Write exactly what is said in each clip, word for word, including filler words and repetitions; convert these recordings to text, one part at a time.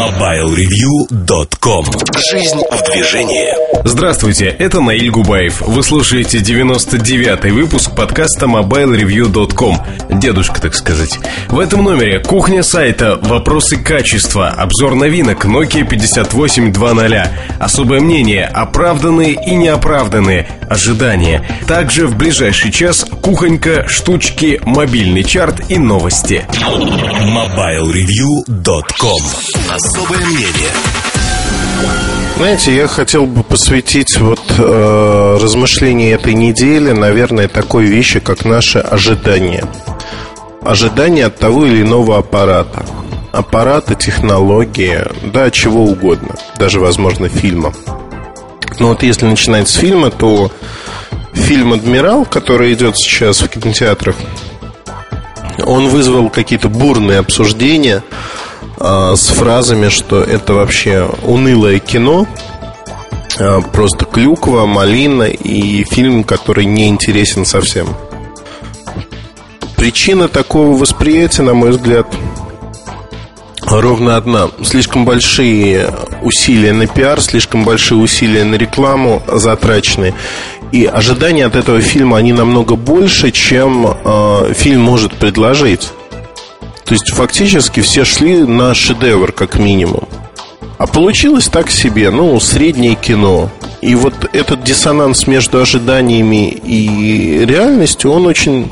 мобайл ревью точка ком. Жизнь в движении. Здравствуйте, это Наиль Губаев. Вы слушаете девяносто девятый выпуск подкаста мобайл ревью точка ком. Дедушка, так сказать. В этом номере кухня сайта, вопросы качества, обзор новинок Nokia пятьдесят восемь два ноль, особое мнение, оправданные и неоправданные ожидания. Также в ближайший час кухонька, штучки, мобильный чарт и новости. мобайл ревью точка ком. Особое мнение. Знаете, я хотел бы посвятить вот э, размышления этой недели, наверное, такой вещи, как наше ожидание. Ожидание от того или иного аппарата. Аппараты, технологии, да, чего угодно. Даже, возможно, фильма. Но вот если начинать с фильма, то фильм «Адмирал», который идет сейчас в кинотеатрах, он вызвал какие-то бурные обсуждения с фразами, что это вообще унылое кино, просто клюква, малина и фильм, который не интересен совсем. Причина такого восприятия, на мой взгляд, ровно одна. Слишком большие усилия на пиар, слишком большие усилия на рекламу затрачены. И ожидания от этого фильма, они намного больше, чем э, фильм может предложить. То есть фактически все шли на шедевр, как минимум. А получилось так себе, ну, среднее кино. И вот этот диссонанс между ожиданиями и реальностью, он очень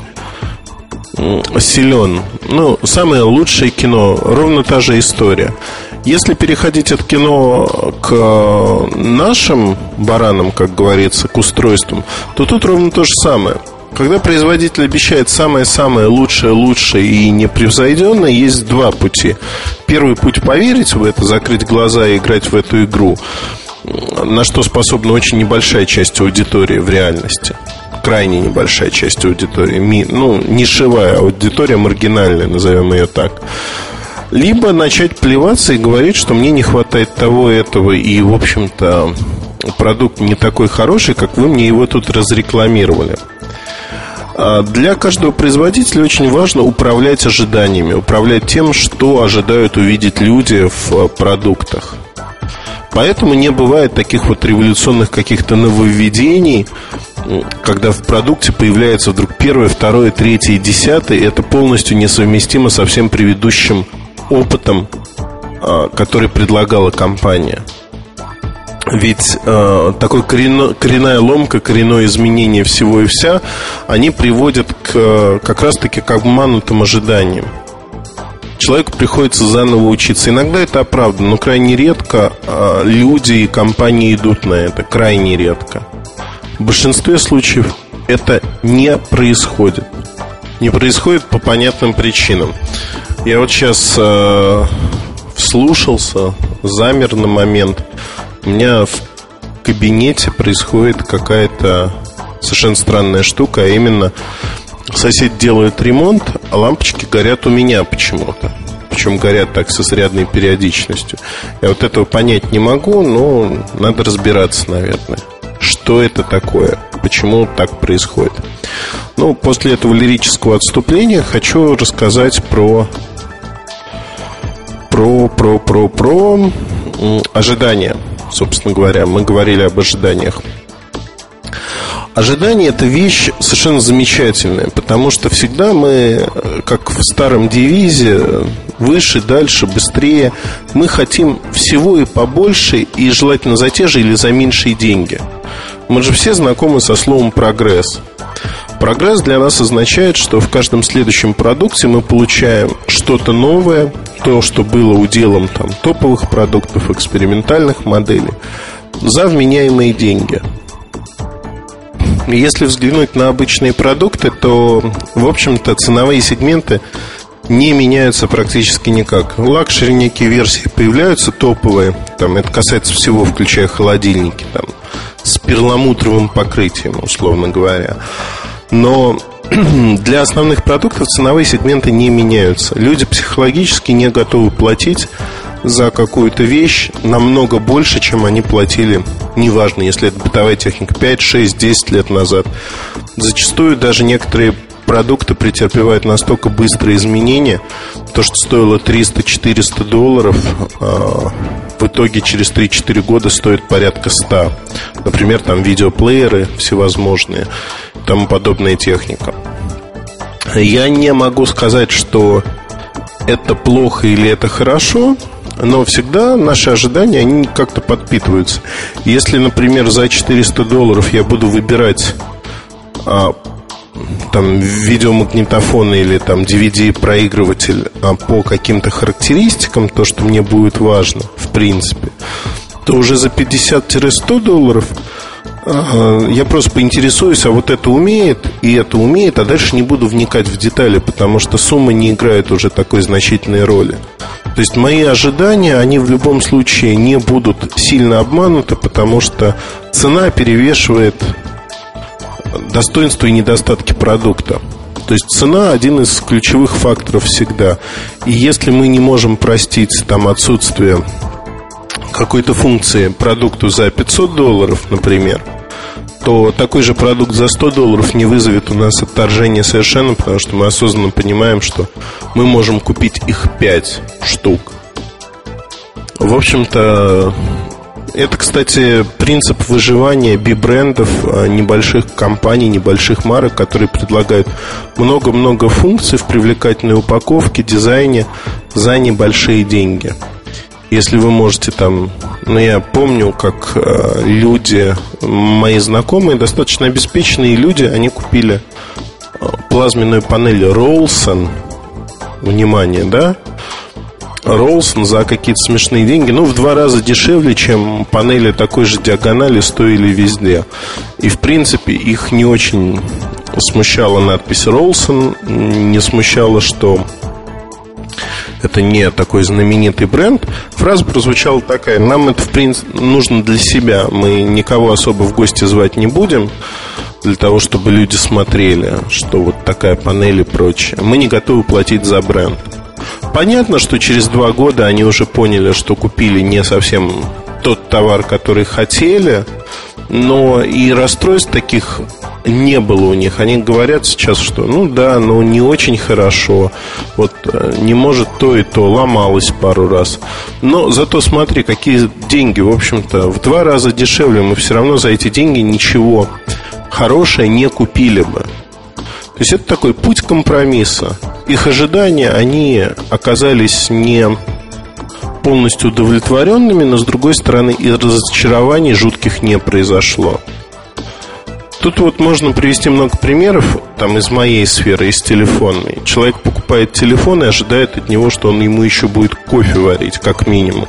силен. Ну, самое лучшее кино, ровно та же история. Если переходить от кино к нашим баранам, как говорится, к устройствам, то тут ровно то же самое. Когда производитель обещает самое-самое лучшее, лучшее и непревзойденное, есть два пути. Первый путь — поверить в это, закрыть глаза и играть в эту игру, на что способна очень небольшая часть аудитории в реальности. Крайне небольшая часть аудитории. Ну, нишевая аудитория, маргинальная, назовем ее так. Либо начать плеваться и говорить, что мне не хватает того, этого, и, в общем-то, продукт не такой хороший, как вы мне его тут разрекламировали. Для каждого производителя очень важно управлять ожиданиями, управлять тем, что ожидают увидеть люди в продуктах. Поэтому не бывает таких вот революционных каких-то нововведений, когда в продукте появляется вдруг первое, второе, третье и десятое. Это полностью несовместимо со всем предыдущим опытом, который предлагала компания. Ведь э, такой коренно, коренная ломка, коренное изменение всего и вся, они приводят к, как раз-таки к обманутым ожиданиям. Человеку приходится заново учиться. Иногда это оправдано, но крайне редко э, люди и компании идут на это. Крайне редко. В большинстве случаев это не происходит. Не происходит по понятным причинам. Я вот сейчас э, вслушался, замер на момент. У меня в кабинете происходит какая-то совершенно странная штука, а именно сосед делает ремонт, а лампочки горят у меня почему-то. Причем горят так с изрядной периодичностью. Я вот этого понять не могу, но надо разбираться, наверное. Что это такое? Почему так происходит? Ну, после этого лирического отступления хочу рассказать про Про, про, про, про ожидания. Собственно говоря, мы говорили об ожиданиях. Ожидание — это вещь совершенно замечательная, потому что всегда мы, как в старом девизе, выше, дальше, быстрее. Мы хотим всего и побольше, и желательно за те же или за меньшие деньги. Мы же все знакомы со словом «прогресс». Прогресс для нас означает, что в каждом следующем продукте мы получаем что-то новое, то, что было уделом там, топовых продуктов, экспериментальных моделей, за вменяемые деньги. Если взглянуть на обычные продукты, то, в общем-то, ценовые сегменты не меняются практически никак. Лакшери некие версии появляются, топовые. Там, это касается всего, включая холодильники, там, с перламутровым покрытием, условно говоря. Но для основных продуктов ценовые сегменты не меняются. Люди психологически не готовы платить за какую-то вещь намного больше, чем они платили, неважно, если это бытовая техника, пять, шесть, десять лет назад. Зачастую даже некоторые продукты претерпевают настолько быстрые изменения. То, что стоило триста-четыреста долларов, в итоге через три-четыре года стоит порядка ста. Например, там видеоплееры всевозможные, тому подобная техника. Я не могу сказать, что это плохо или это хорошо, но всегда наши ожидания, они как-то подпитываются. Если, например, за четыреста долларов я буду выбирать а, там, видеомагнитофон или там, ди ви ди-проигрыватель а, по каким-то характеристикам, то, что мне будет важно, в принципе, то уже за пятьдесят-сто долларов а, я просто поинтересуюсь, а вот это умеет и это умеет, а дальше не буду вникать в детали, потому что сумма не играет уже такой значительной роли. То есть мои ожидания, они в любом случае не будут сильно обмануты, потому что цена перевешивает достоинства и недостатки продукта. То есть цена один из ключевых факторов всегда. И если мы не можем простить там отсутствие какой-то функции продукту за пятьсот долларов, например, то такой же продукт за сто долларов не вызовет у нас отторжения совершенно, потому что мы осознанно понимаем, что мы можем купить их пять штук. В общем-то, это, кстати, принцип выживания би-брендов, небольших компаний, небольших марок, которые предлагают много-много функций в привлекательной упаковке, дизайне за небольшие деньги. Если вы можете там... Ну, я помню, как э, люди, мои знакомые, достаточно обеспеченные люди, они купили э, плазменную панель Rollson. Внимание, да? Rollson за какие-то смешные деньги. Ну, в два раза дешевле, чем панели такой же диагонали стоили везде. И, в принципе, их не очень смущала надпись Rollson. Не смущало, что... это не такой знаменитый бренд. Фраза прозвучала такая: нам это, в принципе, нужно для себя. Мы никого особо в гости звать не будем, для того, чтобы люди смотрели, что вот такая панель и прочее. Мы не готовы платить за бренд. Понятно, что через два года они уже поняли, что купили не совсем тот товар, который хотели. Но и расстройств таких не было у них. Они говорят сейчас, что ну да, но не очень хорошо. Вот не может то и то, ломалось пару раз. Но зато смотри, какие деньги. В общем-то, в два раза дешевле. Мы все равно за эти деньги ничего хорошее не купили бы. То есть это такой путь компромисса. Их ожидания, они оказались не полностью удовлетворенными, но, с другой стороны, и разочарований жутких не произошло. Тут вот можно привести много примеров там, из моей сферы, из телефонной. Человек покупает телефон и ожидает от него, что он ему еще будет кофе варить, как минимум.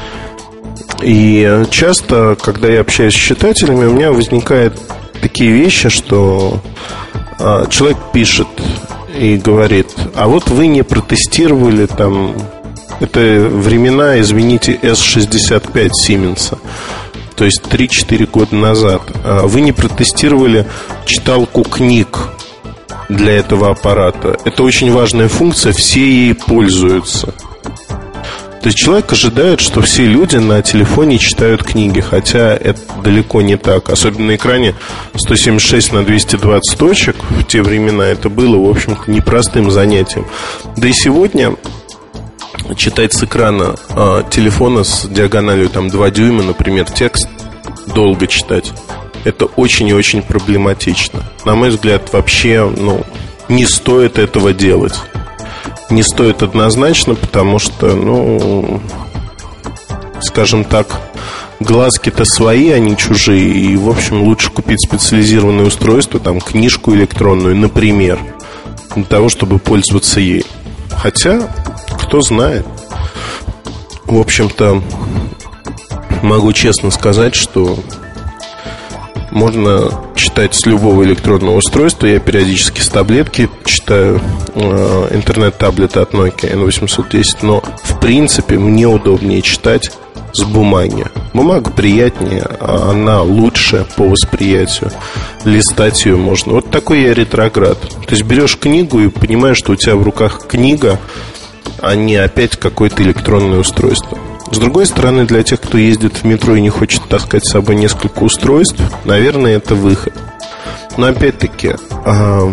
И часто, когда я общаюсь с читателями, у меня возникают такие вещи, что а, человек пишет и говорит: а вот вы не протестировали там... Это времена, извините, эс шестьдесят пять Сименса, то есть три-четыре года назад. Вы не протестировали читалку книг для этого аппарата. Это очень важная функция, все ей пользуются. То есть человек ожидает, что все люди на телефоне читают книги, хотя это далеко не так. Особенно на экране сто семьдесят шесть на двести двадцать точек в те времена это было, в общем-то, непростым занятием. Да и сегодня читать с экрана э, телефона с диагональю там, два дюйма, например, текст, долго читать, это очень и очень проблематично. На мой взгляд, вообще ну, не стоит этого делать. Не стоит однозначно, потому что, ну, скажем так, глазки-то свои, а не чужие. И, в общем, лучше купить специализированное устройство, там, книжку электронную, например, для того, чтобы пользоваться ей. Хотя... кто знает. В общем-то, могу честно сказать, что можно читать с любого электронного устройства. Я периодически с таблетки читаю э, интернет-таблеты от Nokia эн восемьсот десять. Но, в принципе, мне удобнее читать с бумаги. Бумага приятнее, а она лучше по восприятию. Листать ее можно. Вот такой я ретроград. То есть берешь книгу и понимаешь, что у тебя в руках книга, а не опять какое-то электронное устройство. С другой стороны, для тех, кто ездит в метро и не хочет таскать с собой несколько устройств, наверное, это выход. Но опять-таки,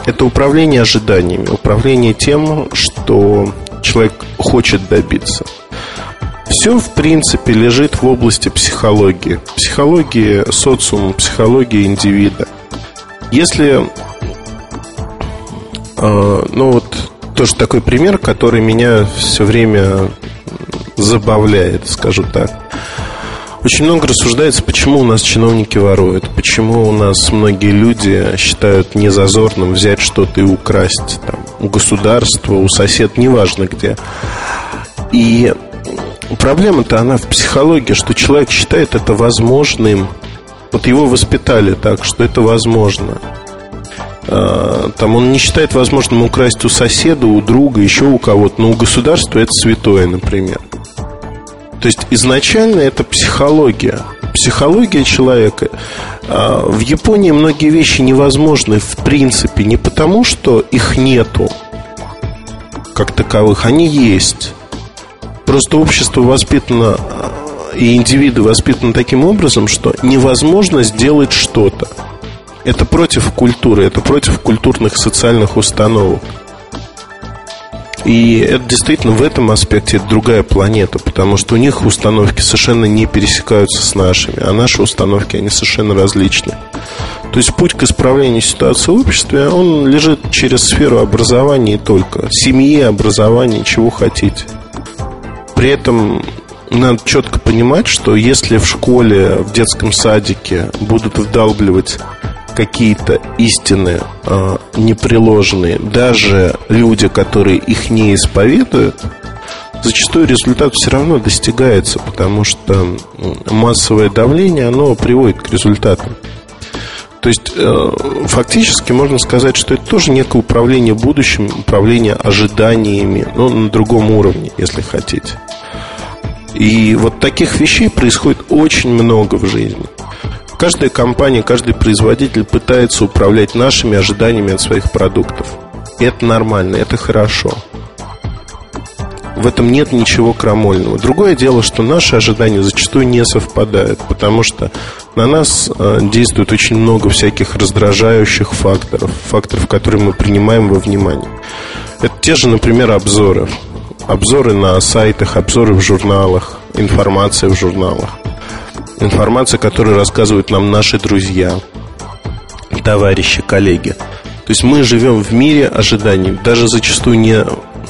это управление ожиданиями, управление тем, что человек хочет добиться. Все, в принципе, лежит в области психологии. Психологии социума, психологии индивида. Если, э, ну вот, тоже такой пример, который меня все время забавляет, скажу так. Очень много рассуждается, почему у нас чиновники воруют, почему у нас многие люди считают незазорным взять что-то и украсть там, у государства, у соседа, неважно где. И проблема-то она в психологии, что человек считает это возможным. Вот его воспитали так, что это возможно. Там он не считает возможным украсть у соседа, у друга, еще у кого-то, но у государства это святое, например. То есть изначально это психология. Психология человека. В Японии многие вещи невозможны в принципе не потому, что их нету как таковых, они есть. Просто общество воспитано и индивиды воспитаны таким образом, что невозможно сделать что-то. Это против культуры, это против культурных социальных установок. И это действительно в этом аспекте это другая планета, потому что у них установки совершенно не пересекаются с нашими, а наши установки, они совершенно различны. То есть путь к исправлению ситуации в обществе, он лежит через сферу образования и только. Семьи, образования, чего хотите. При этом надо четко понимать, что если в школе, в детском садике будут вдалбливать какие-то истины э, непреложные, даже люди, которые их не исповедуют, зачастую результат все равно достигается, потому что массовое давление, оно приводит к результатам. То есть э, фактически можно сказать, что это тоже некое управление будущим, управление ожиданиями, но на другом уровне, если хотите. И вот таких вещей происходит очень много в жизни. Каждая компания, каждый производитель пытается управлять нашими ожиданиями от своих продуктов. И это нормально, это хорошо. В этом нет ничего крамольного. Другое дело, что наши ожидания зачастую не совпадают, потому что на нас действует очень много всяких раздражающих факторов, факторов, которые мы принимаем во внимание. Это те же, например, обзоры. Обзоры на сайтах, обзоры в журналах, информация в журналах. Информация, которую рассказывают нам наши друзья, товарищи, коллеги. То есть мы живем в мире ожиданий. Даже зачастую не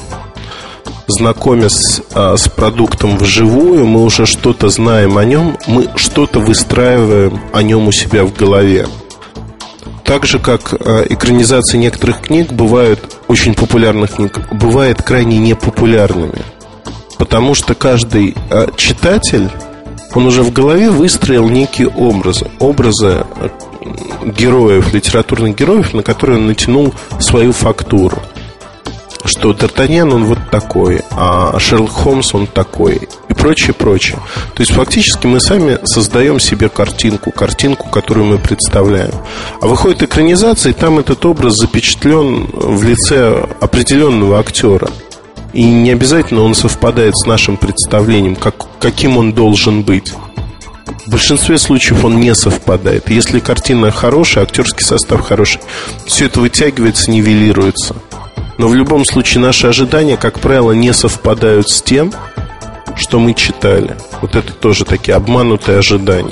знакомясь а, с продуктом вживую, мы уже что-то знаем о нем, мы что-то выстраиваем о нем у себя в голове. Так же, как а, экранизации некоторых книг бывают, очень популярных книг, бывают крайне непопулярными. Потому что каждый а, читатель, он уже в голове выстроил некие образы. Образы героев, литературных героев, на которые он натянул свою фактуру. Что Д'Артаньян, он вот такой, а Шерлок Холмс, он такой. И прочее, прочее. То есть фактически мы сами создаем себе картинку. Картинку, которую мы представляем. А выходит экранизация, и там этот образ запечатлен в лице определенного актера. И не обязательно он совпадает с нашим представлением, как, каким он должен быть. В большинстве случаев он не совпадает. Если картина хорошая, актерский состав хороший, все это вытягивается, нивелируется. Но в любом случае наши ожидания, как правило, не совпадают с тем, что мы читали. Вот это тоже такие обманутые ожидания.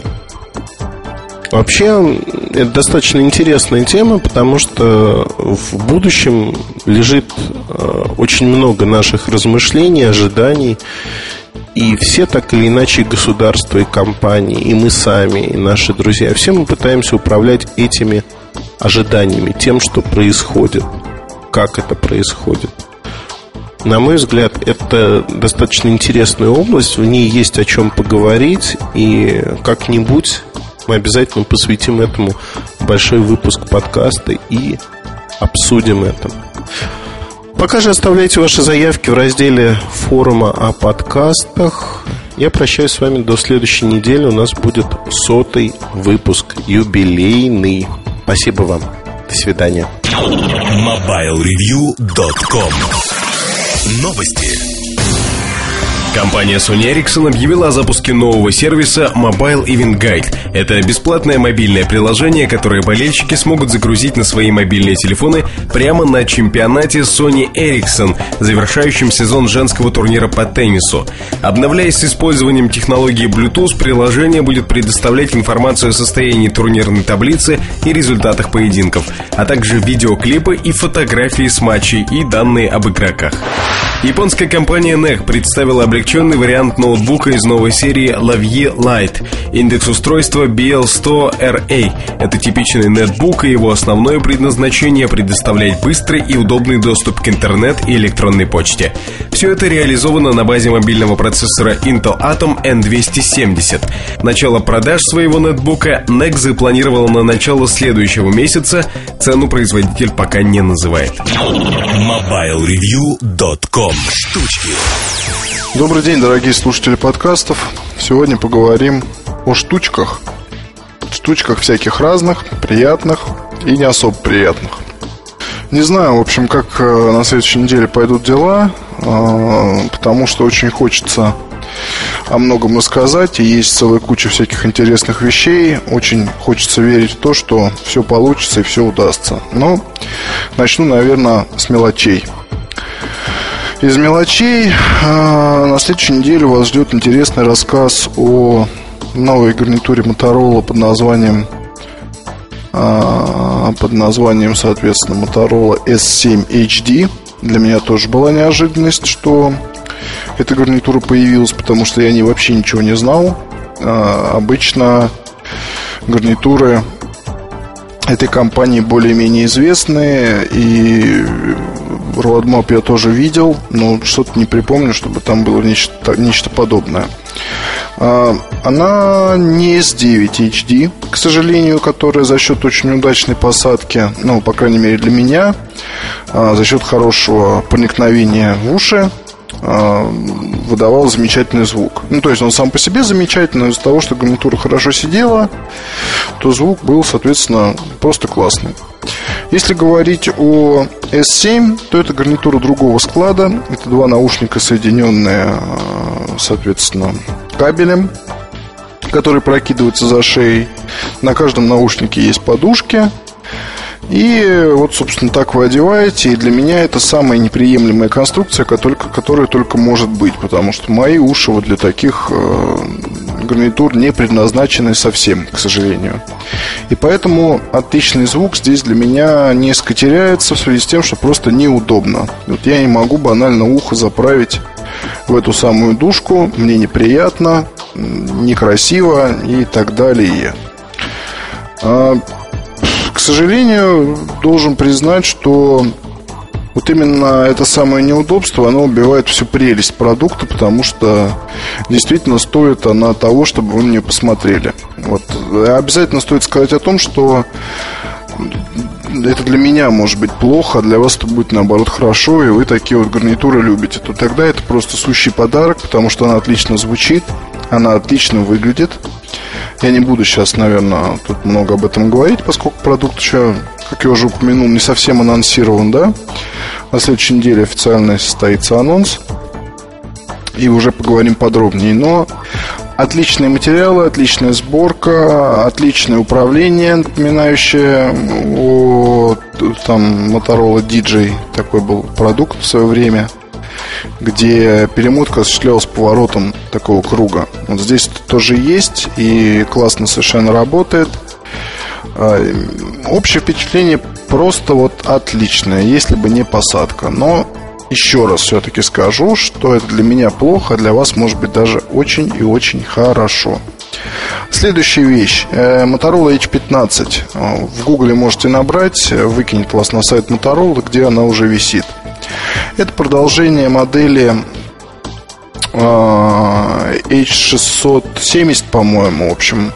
Вообще, это достаточно интересная тема, потому что в будущем лежит очень много наших размышлений, ожиданий. И все так или иначе, государства, и компании, и мы сами, и наши друзья, все мы пытаемся управлять этими ожиданиями, тем, что происходит, как это происходит. На мой взгляд, это достаточно интересная область, в ней есть о чем поговорить, и как-нибудь мы обязательно посвятим этому большой выпуск подкаста и обсудим это. Пока же оставляйте ваши заявки в разделе форума о подкастах. Я прощаюсь с вами до следующей недели. У нас будет сотый выпуск, юбилейный. Спасибо вам. До свидания. мобайл ревью точка ком. Новости. Компания Sony Ericsson объявила о запуске нового сервиса Mobile Event Guide. Это бесплатное мобильное приложение, которое болельщики смогут загрузить на свои мобильные телефоны прямо на чемпионате Sony Ericsson, завершающем сезон женского турнира по теннису. Обновляясь с использованием технологии Bluetooth, приложение будет предоставлять информацию о состоянии турнирной таблицы и результатах поединков, а также видеоклипы и фотографии с матчей и данные об игроках. Японская компания эн и си представила облегченный вариант ноутбука из новой серии Lavie Lite. Индекс устройства би эл сто эр эй. Это типичный нетбук, и его основное предназначение — предоставлять быстрый и удобный доступ к интернет и электронной почте. Все это реализовано на базе мобильного процессора Intel Atom эн двести семьдесят. Начало продаж своего нетбука эн и си запланировало на начало следующего месяца. Цену производитель пока не называет. мобайл ревью точка ком. Штучки. Добрый день, дорогие слушатели подкастов. Сегодня поговорим о штучках. Штучках всяких разных, приятных и не особо приятных. Не знаю, в общем, как на следующей неделе пойдут дела, потому что очень хочется о многом рассказать, и есть целая куча всяких интересных вещей. Очень хочется верить в то, что все получится и все удастся. Но начну, наверное, с мелочей. Из мелочей э, на следующей неделе вас ждет интересный рассказ о новой гарнитуре Motorola под названием э, под названием, соответственно, Motorola эс семь эйч ди. Для меня тоже была неожиданность, что эта гарнитура появилась, потому что я о ней вообще ничего не знал. э, Обычно гарнитуры этой компании более-менее известные, и Roadmap я тоже видел, но что-то не припомню, чтобы там было нечто, нечто подобное. Она не эс девять эйч ди, к сожалению, которая за счет очень удачной посадки, ну, по крайней мере для меня, за счет хорошего проникновения в уши, выдавал замечательный звук. Ну, то есть он сам по себе замечательный, из-за того, что гарнитура хорошо сидела, то звук был, соответственно, просто классный. Если говорить о эс семь, то это гарнитура другого склада. Это два наушника, соединенные, соответственно, кабелем, который прокидывается за шеей. На каждом наушнике есть подушки. И вот, собственно, так вы одеваете. И для меня это самая неприемлемая конструкция, которая только может быть. Потому что мои уши вот для таких э, гарнитур не предназначены совсем, к сожалению. И поэтому отличный звук здесь для меня несколько теряется в связи с тем, что просто неудобно. Вот я не могу банально ухо заправить в эту самую дужку. Мне неприятно, некрасиво и так далее. а, К сожалению, должен признать, что вот именно это самое неудобство, оно убивает всю прелесть продукта, потому что действительно стоит она того, чтобы вы на нее посмотрели. Вот. Обязательно стоит сказать о том, что это для меня может быть плохо, а для вас это будет наоборот хорошо, и вы такие вот гарнитуры любите. То тогда это просто сущий подарок, потому что она отлично звучит, она отлично выглядит. Я не буду сейчас, наверное, тут много об этом говорить, поскольку продукт еще, как я уже упомянул, не совсем анонсирован, да? На следующей неделе официально состоится анонс, и уже поговорим подробнее. Но отличные материалы, отличная сборка, отличное управление, напоминающее о там, Motorola ди джей. Такой был продукт в свое время, где перемотка осуществлялась поворотом такого круга. Вот здесь это тоже есть, и классно совершенно работает. Общее впечатление просто вот отличное, если бы не посадка. Но еще раз все-таки скажу, что это для меня плохо, а для вас может быть даже очень и очень хорошо. Следующая вещь. Motorola эйч пятнадцать. В гугле можете набрать, выкинет вас на сайт Motorola, где она уже висит. Это продолжение модели эйч шестьсот семьдесят, по-моему. В общем,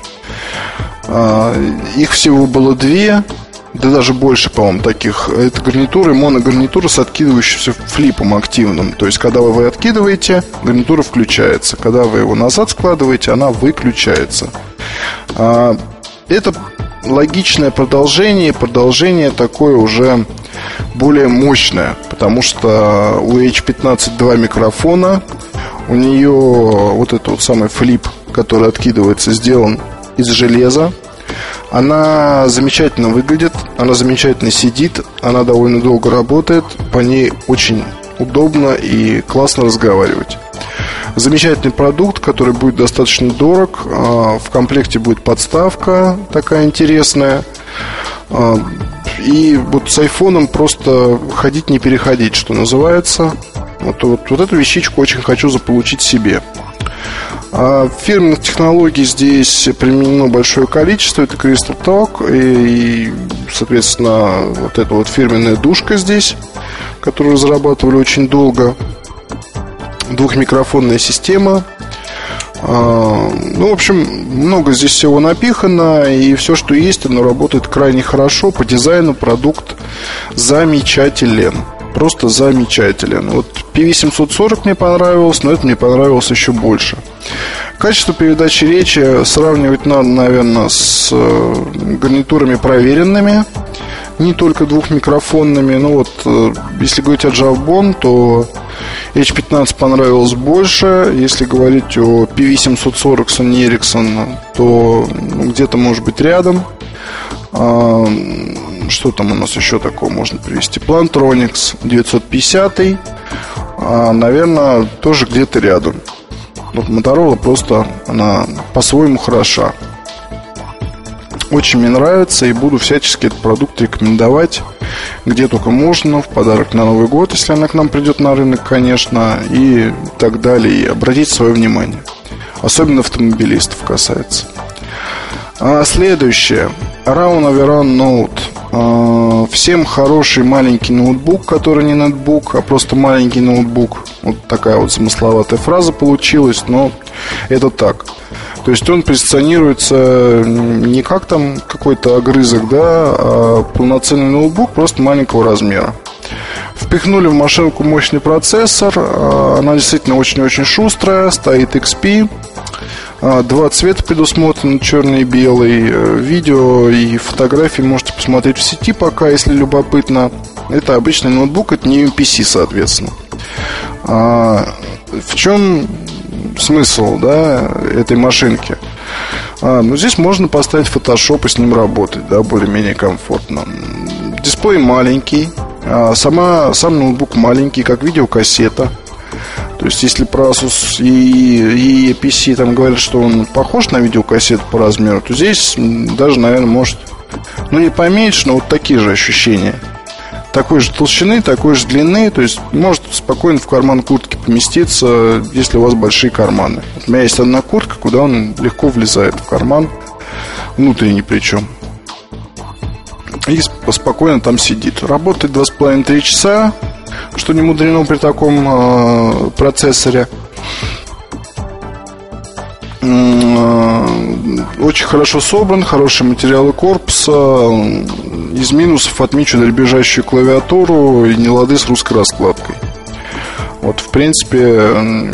их всего было две, да даже больше, по-моему, таких. Это гарнитуры, моногарнитура с откидывающимся флипом активным. То есть, когда вы откидываете, гарнитура включается. Когда вы его назад складываете, она выключается. Это логичное продолжение. Продолжение такое уже более мощное, потому что у эйч пятнадцать два микрофона, У нее вот этот вот самый флип, который откидывается, сделан из железа. Она замечательно выглядит, она замечательно сидит, она довольно долго работает, по ней очень удобно и классно разговаривать. Замечательный продукт, который будет достаточно дорог. В комплекте будет подставка такая интересная. И вот с айфоном просто ходить не переходить, что называется. Вот, вот, вот эту вещичку очень хочу заполучить себе. А фирменных технологий здесь применено большое количество. Это Crystal Talk и, и, соответственно, вот эта вот фирменная душка здесь, которую разрабатывали очень долго. Двухмикрофонная система. а, Ну, в общем, много здесь всего напихано. И все, что есть, оно работает крайне хорошо. По дизайну продукт замечателен. Просто замечателен. Вот пи ви семьсот сорок мне понравилось, но это мне понравилось еще больше. Качество передачи речи сравнивать надо, наверное, с гарнитурами проверенными, не только двухмикрофонными. Ну вот, если говорить о Jawbone, то эйч пятнадцать понравилось больше. Если говорить о пи ви семьсот сорок Sony Ericsson, то ну, где-то может быть рядом. Что там у нас еще такого можно привести? Plantronics девятьсот пятьдесят, а, наверное, тоже где-то рядом. Вот Motorola просто, она по-своему хороша. Очень мне нравится, и буду всячески этот продукт рекомендовать где только можно, в подарок на Новый год, если она к нам придет на рынок, конечно, и так далее. И обратить свое внимание. Особенно автомобилистов касается. А следующее. Round Overrun Note. а, Всем хороший маленький ноутбук, который не ноутбук, а просто маленький ноутбук. Вот такая вот замысловатая фраза получилась, но это так. То есть он позиционируется не как там какой-то огрызок, да, а полноценный ноутбук просто маленького размера. Впихнули в машинку мощный процессор. Она действительно очень-очень шустрая. Стоит икс пи. Два цвета предусмотрены, черный и белый. Видео и фотографии можете посмотреть в сети пока, если любопытно. Это обычный ноутбук, это не ю пи си, соответственно. В чем смысл, да, этой машинки? А, ну, здесь можно поставить Photoshop и с ним работать, да, более-менее комфортно. Дисплей маленький, а сама, сам ноутбук маленький, как видеокассета. То есть, если про Asus и, и пи си там говорят, что он похож на видеокассету по размеру, то здесь даже, наверное, может, ну, не поменьше, но вот такие же ощущения. Такой же толщины, такой же длины. То есть может спокойно в карман куртки поместиться, если у вас большие карманы. У меня есть одна куртка, куда он легко влезает в карман, внутренний причем, и спокойно там сидит. Работает два с половиной - три часа, что не мудрено при таком э, процессоре. Очень хорошо собран, хорошие материалы корпуса. Из минусов отмечу дребезжащую клавиатуру и нелады с русской раскладкой. Вот, в принципе,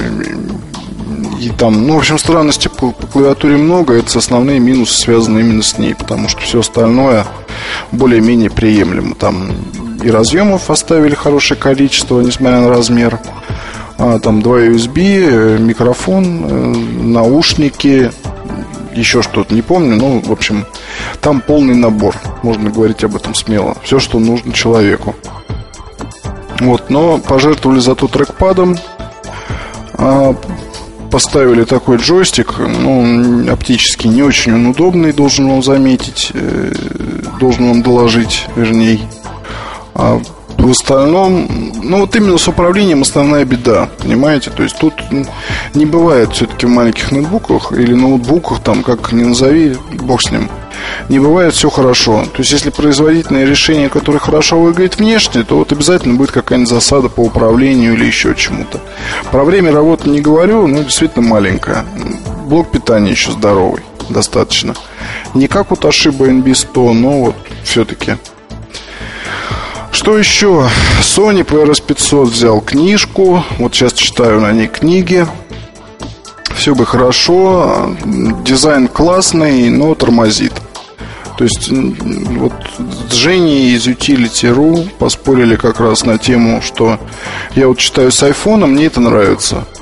и там, ну, в общем, странностей по, по клавиатуре много. Это основные минусы связаны именно с ней, потому что все остальное более-менее приемлемо. Там и разъемов оставили хорошее количество, несмотря на размер. А, там два ю эс би, микрофон, наушники, еще что-то, не помню. Ну, в общем, там полный набор. Можно говорить об этом смело. Все, что нужно человеку. Вот, но пожертвовали зато трекпадом. а, Поставили такой джойстик. Ну, оптически не очень он удобный, должен вам заметить. э, Должен вам доложить, вернее. А в остальном, ну вот именно с управлением основная беда, понимаете? То есть тут не бывает все-таки в маленьких ноутбуках или ноутбуках, там, как ни назови, бог с ним, не бывает все хорошо. То есть если производительное решение, которое хорошо выглядит внешне, то вот обязательно будет какая-нибудь засада по управлению или еще чему-то. Про время работы не говорю, но действительно маленькая. Блок питания еще здоровый, достаточно. Не как у Toshiba эн би сто, но вот все-таки. Что еще? Sony пи ар эс пятьсот взял книжку. Вот сейчас читаю на ней книги. Все бы хорошо. Дизайн классный, но тормозит. То есть вот с Женей из Utility точка ру поспорили как раз на тему, что я вот читаю с айфона, мне это нравится.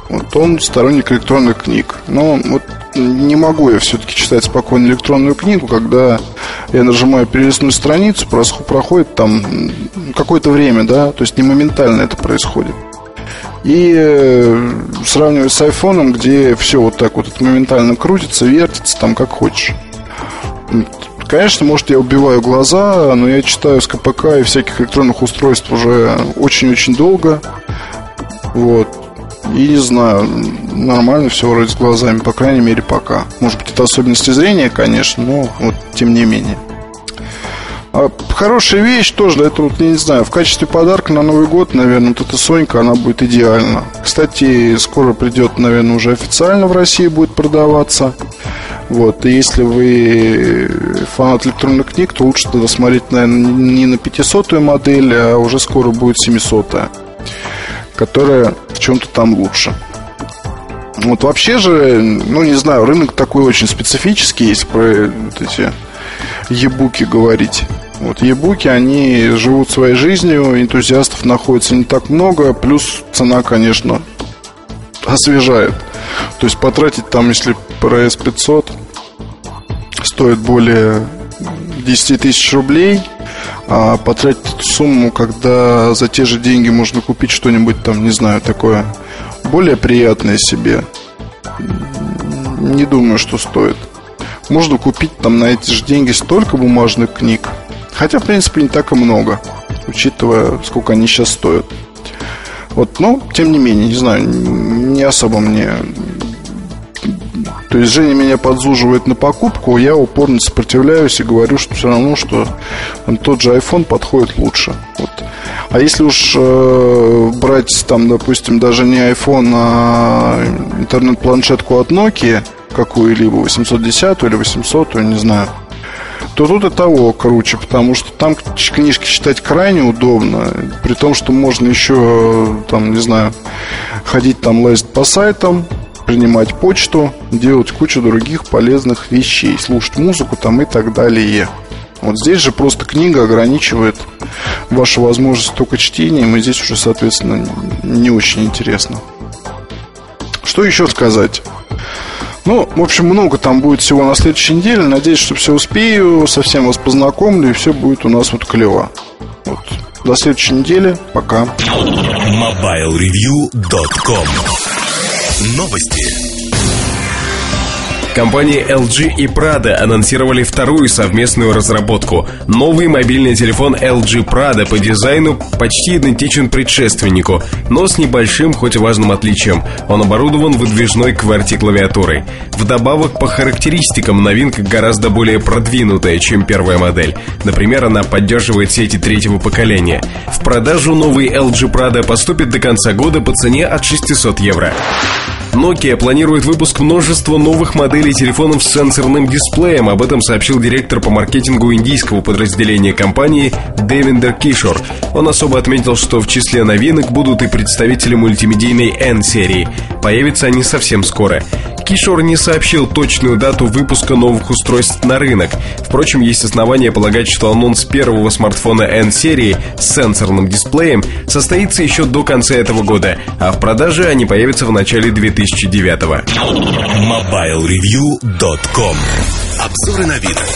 Вот он сторонник электронных книг. Но вот не могу я все-таки читать спокойно электронную книгу, когда я нажимаю перелистнуть страницу, проходит там какое-то время, да, то есть не моментально это происходит. И сравнивать с айфоном, где все вот так вот моментально крутится, вертится, там как хочешь. Конечно, может, я убиваю глаза, но я читаю с ка пэ ка и всяких электронных устройств уже очень-очень долго. Вот. И не знаю, нормально все вроде с глазами, по крайней мере, пока. Может быть, это особенности зрения, конечно, но вот тем не менее. А хорошая вещь тоже, это вот, я не знаю, в качестве подарка на Новый год, наверное, вот эта Сонька, она будет идеальна. Кстати, скоро придет, наверное, уже официально в России будет продаваться. Вот, и если вы фанат электронных книг, то лучше тогда смотреть, наверное, не на пятисотую модель, а уже скоро будет семисотая, которая в чем-то там лучше. Вот вообще же, ну не знаю, рынок такой очень специфический, если про вот эти e-буки говорить. Вот e-буки, они живут своей жизнью, энтузиастов находится не так много, плюс цена, конечно, освежает. То есть потратить там, если про эс пятьсот стоит более десять тысяч рублей, а потратить эту сумму, когда за те же деньги можно купить что-нибудь там, не знаю, такое более приятное себе, не думаю, что стоит. Можно купить там на эти же деньги столько бумажных книг, хотя, в принципе, не так и много, учитывая, сколько они сейчас стоят. Вот, но, тем не менее, не знаю, не особо мне... То есть Женя меня подзуживает на покупку, я упорно сопротивляюсь и говорю, что все равно, что там, тот же iPhone подходит лучше. Вот. А если уж э, брать там, допустим, даже не iPhone, а интернет-планшетку от Nokia, какую-либо восемьсот десятую или восьмисотую, не знаю, то тут и того круче, потому что там книжки читать крайне удобно, при том, что можно еще, там, не знаю, ходить там, лазить по сайтам, принимать почту, делать кучу других полезных вещей, слушать музыку там и так далее. Вот здесь же просто книга ограничивает вашу возможность только чтением, и здесь уже, соответственно, не очень интересно. Что еще сказать? Ну, в общем, много там будет всего на следующей неделе. Надеюсь, что все успею, со всем вас познакомлю, и все будет у нас вот клево. Вот. До следующей недели. Пока. мобайл ревью точка ком. Новости. Компании эл джи и Prada анонсировали вторую совместную разработку. Новый мобильный телефон эл джи Prada по дизайну почти идентичен предшественнику, но с небольшим, хоть и важным отличием. Он оборудован выдвижной квэрти-клавиатурой. Вдобавок, по характеристикам новинка гораздо более продвинутая, чем первая модель. Например, она поддерживает сети третьего поколения. В продажу новый эл джи Prada поступит до конца года по цене от шестисот евро. Nokia планирует выпуск множества новых моделей телефонов с сенсорным дисплеем. Об этом сообщил директор по маркетингу индийского подразделения компании Девиндер Кишор. Он особо отметил, что в числе новинок будут и представители мультимедийной N-серии. Появятся они совсем скоро. Кишор не сообщил точную дату выпуска новых устройств на рынок. Впрочем, есть основания полагать, что анонс первого смартфона N-серии с сенсорным дисплеем состоится еще до конца этого года, а в продаже они появятся в начале две тысячи девятого. мобайл ревью точка ком. Обзоры новинок.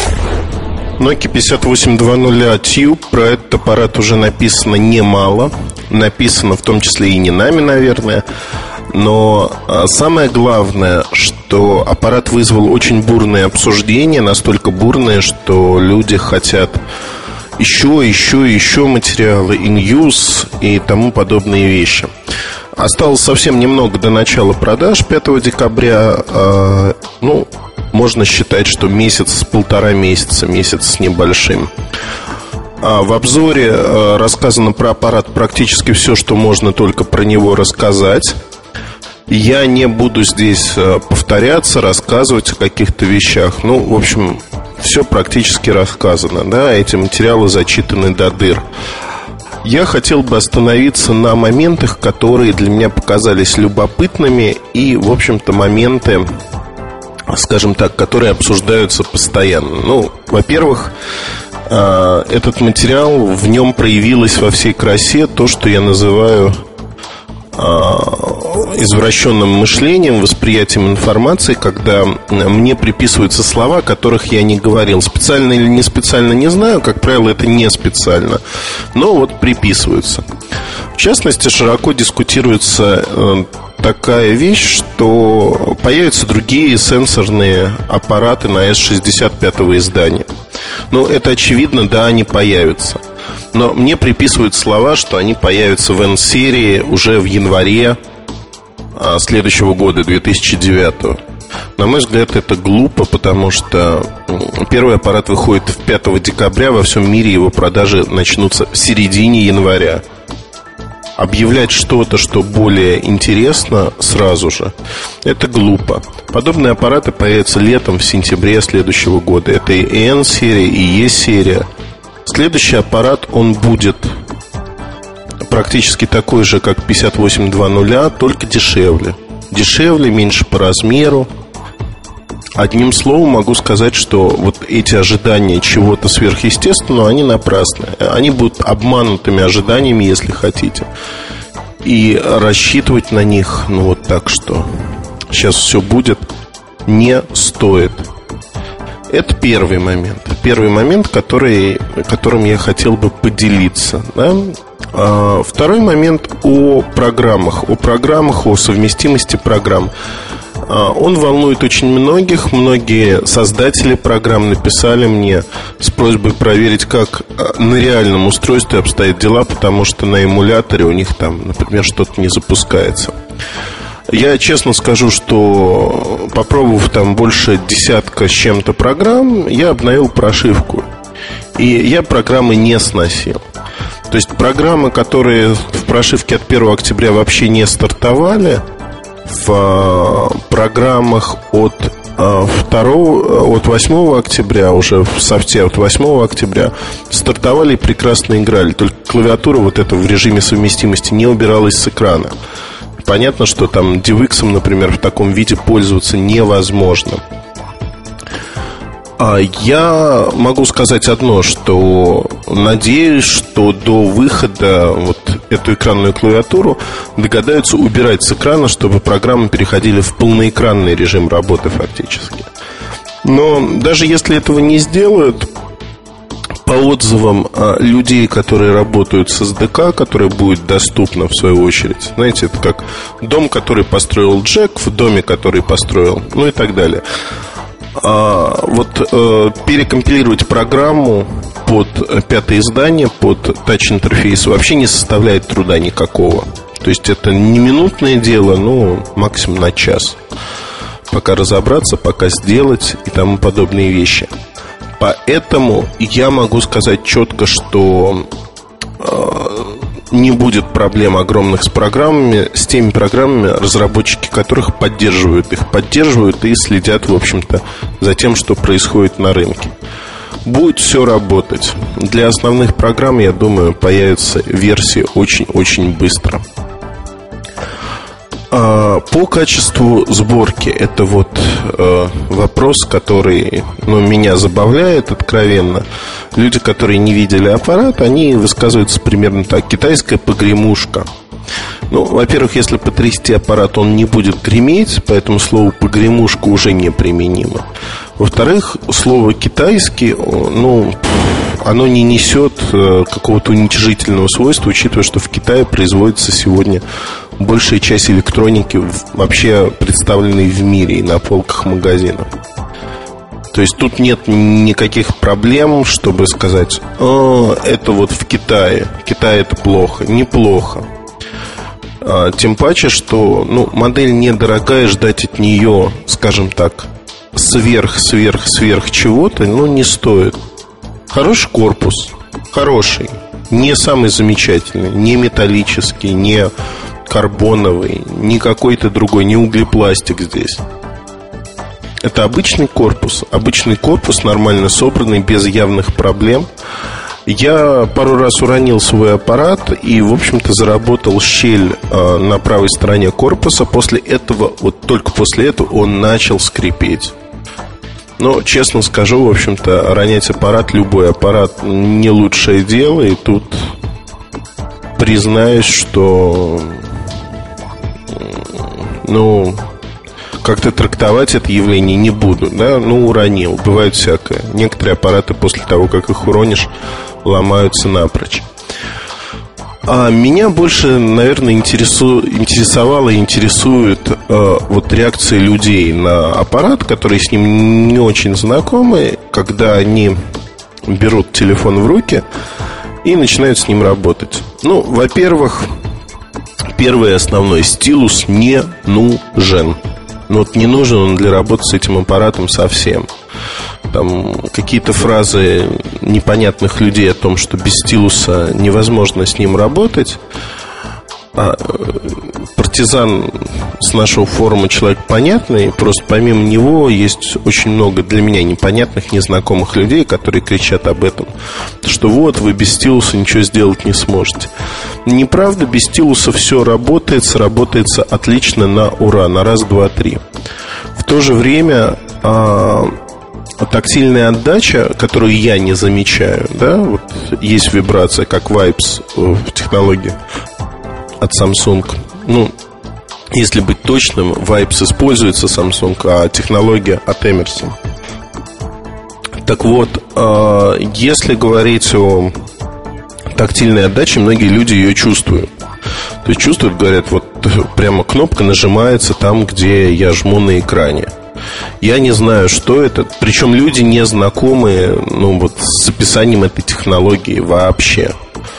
Nokia пятьдесят восемь двадцать Tube. Про этот аппарат уже написано немало. Написано в том числе и не нами, наверное. Но самое главное, что аппарат вызвал очень бурные обсуждения. Настолько бурные, что люди хотят еще, еще, еще материалы, in-use и тому подобные вещи. Осталось совсем немного до начала продаж пятого декабря. э, Ну, можно считать, что месяц, полтора месяца, месяц с небольшим. а В обзоре э, рассказано про аппарат практически все, что можно только про него рассказать. Я не буду здесь э, повторяться, рассказывать о каких-то вещах. Ну, в общем, все практически рассказано, да, эти материалы зачитаны до дыр. Я хотел бы остановиться на моментах, которые для меня показались любопытными. И, в общем-то, моменты, скажем так, которые обсуждаются постоянно. Ну, во-первых, этот материал, в нем проявилось во всей красе то, что я называю извращенным мышлением, восприятием информации, когда мне приписываются слова, которых я не говорил. Специально или не специально, не знаю. Как правило, это не специально, но вот приписываются. В частности, широко дискутируется такая вещь, что появятся другие сенсорные аппараты на эс шестьдесят пятого издания. Ну, это очевидно, да, они появятся. Но мне приписывают слова, что они появятся в N-серии уже в январе следующего года, две тысячи девятого. На мой взгляд, это глупо, потому что первый аппарат выходит пятого декабря. Во всем мире его продажи начнутся в середине января. Объявлять что-то, что более интересно сразу же, это глупо. Подобные аппараты появятся летом, в сентябре следующего года. Это и N-серия, и E-серия. Следующий аппарат, он будет практически такой же, как пятьдесят восемь двадцать, только дешевле. Дешевле, меньше по размеру. Одним словом могу сказать, что вот эти ожидания чего-то сверхъестественного, они напрасны. Они будут обманутыми ожиданиями, если хотите. И рассчитывать на них, ну вот так, что сейчас все будет, не стоит. Это первый момент. Первый момент, который, которым я хотел бы поделиться, да? А, второй момент о программах. О программах, о совместимости программ. а, Он волнует очень многих. Многие создатели программ написали мне с просьбой проверить, как на реальном устройстве обстоят дела, потому что на эмуляторе у них там, например, что-то не запускается. Я честно скажу, что попробовав там больше десятка с чем-то программ, я обновил прошивку. И я программы не сносил. То есть программы, которые в прошивке от первого октября вообще не стартовали, в программах от второго, от восьмого октября, уже в софте от восьмого октября стартовали и прекрасно играли. Только клавиатура вот эта в режиме совместимости не убиралась с экрана. Понятно, что там DivX, например, в таком виде пользоваться невозможно. А я могу сказать одно, что надеюсь, что до выхода вот эту экранную клавиатуру догадаются убирать с экрана, чтобы программы переходили в полноэкранный режим работы фактически. Но даже если этого не сделают, по отзывам людей, которые работают с эс ди кей, которая будет доступна в свою очередь, знаете, это как дом, который построил Джек, в доме, который построил, ну и так далее. А вот э, перекомпилировать программу под пятое издание, под тач-интерфейс вообще не составляет труда никакого. То есть это не минутное дело, ну, максимум на час. Пока разобраться, пока сделать и тому подобные вещи. Поэтому я могу сказать четко, что э, не будет проблем огромных с программами, с теми программами, разработчики которых поддерживают их, поддерживают и следят, в общем-то, за тем, что происходит на рынке. Будет все работать. Для основных программ, я думаю, появятся версии очень-очень быстро. По качеству сборки, это вот э, вопрос, который, ну, меня забавляет откровенно. Люди, которые не видели аппарат, они высказываются примерно так: китайская погремушка. Ну, во-первых, если потрясти аппарат, он не будет греметь, поэтому слово погремушка уже неприменимо. Во-вторых, слово китайский, ну, оно не несет какого-то уничижительного свойства, учитывая, что в Китае производится сегодня большая часть электроники, вообще представленной в мире и на полках магазинов. То есть тут нет никаких проблем, чтобы сказать: «О, это вот в Китае, Китай это плохо». Неплохо. а, Тем паче, что, ну, модель недорогая, ждать от нее, скажем так, сверх-сверх-сверх чего-то, ну, не стоит. Хороший корпус, хороший, не самый замечательный, не металлический, не карбоновый, не какой-то другой, не углепластик здесь. Это обычный корпус, обычный корпус, нормально собранный, без явных проблем. Я пару раз уронил свой аппарат и, в общем-то, заработал щель э, на правой стороне корпуса. После этого, вот только после этого он начал скрипеть. Но, честно скажу, в общем-то, ронять аппарат, любой аппарат, не лучшее дело. И тут признаюсь, что ну, как-то трактовать это явление не буду, да, ну, уронил, бывает всякое. Некоторые аппараты после того, как их уронишь, ломаются напрочь. А меня больше, наверное, интересу... интересовало и интересует э, вот реакция людей на аппарат, которые с ним не очень знакомы, когда они берут телефон в руки и начинают с ним работать. Ну, во-первых, первый основной: стилус не нужен. Ну, вот не нужен он для работы с этим аппаратом совсем. Там какие-то фразы непонятных людей о том, что без стилуса невозможно с ним работать. А, партизан с нашего форума человек понятный. Просто помимо него есть очень много для меня непонятных, незнакомых людей, которые кричат об этом, что вот, вы без стилуса ничего сделать не сможете. Неправда, без стилуса все работает, сработается отлично на ура, на раз, два, три. В то же время а, тактильная отдача, которую я не замечаю, да, вот есть вибрация, как Vibes в технологии от Samsung. Ну, если быть точным, Vibes используется Samsung, а технология от Emerson. Так вот, если говорить о тактильной отдаче, многие люди ее чувствуют. То есть чувствуют, говорят, вот прямо кнопка нажимается там, где я жму на экране. Я не знаю, что это. Причем люди не знакомые, ну, вот, с описанием этой технологии вообще.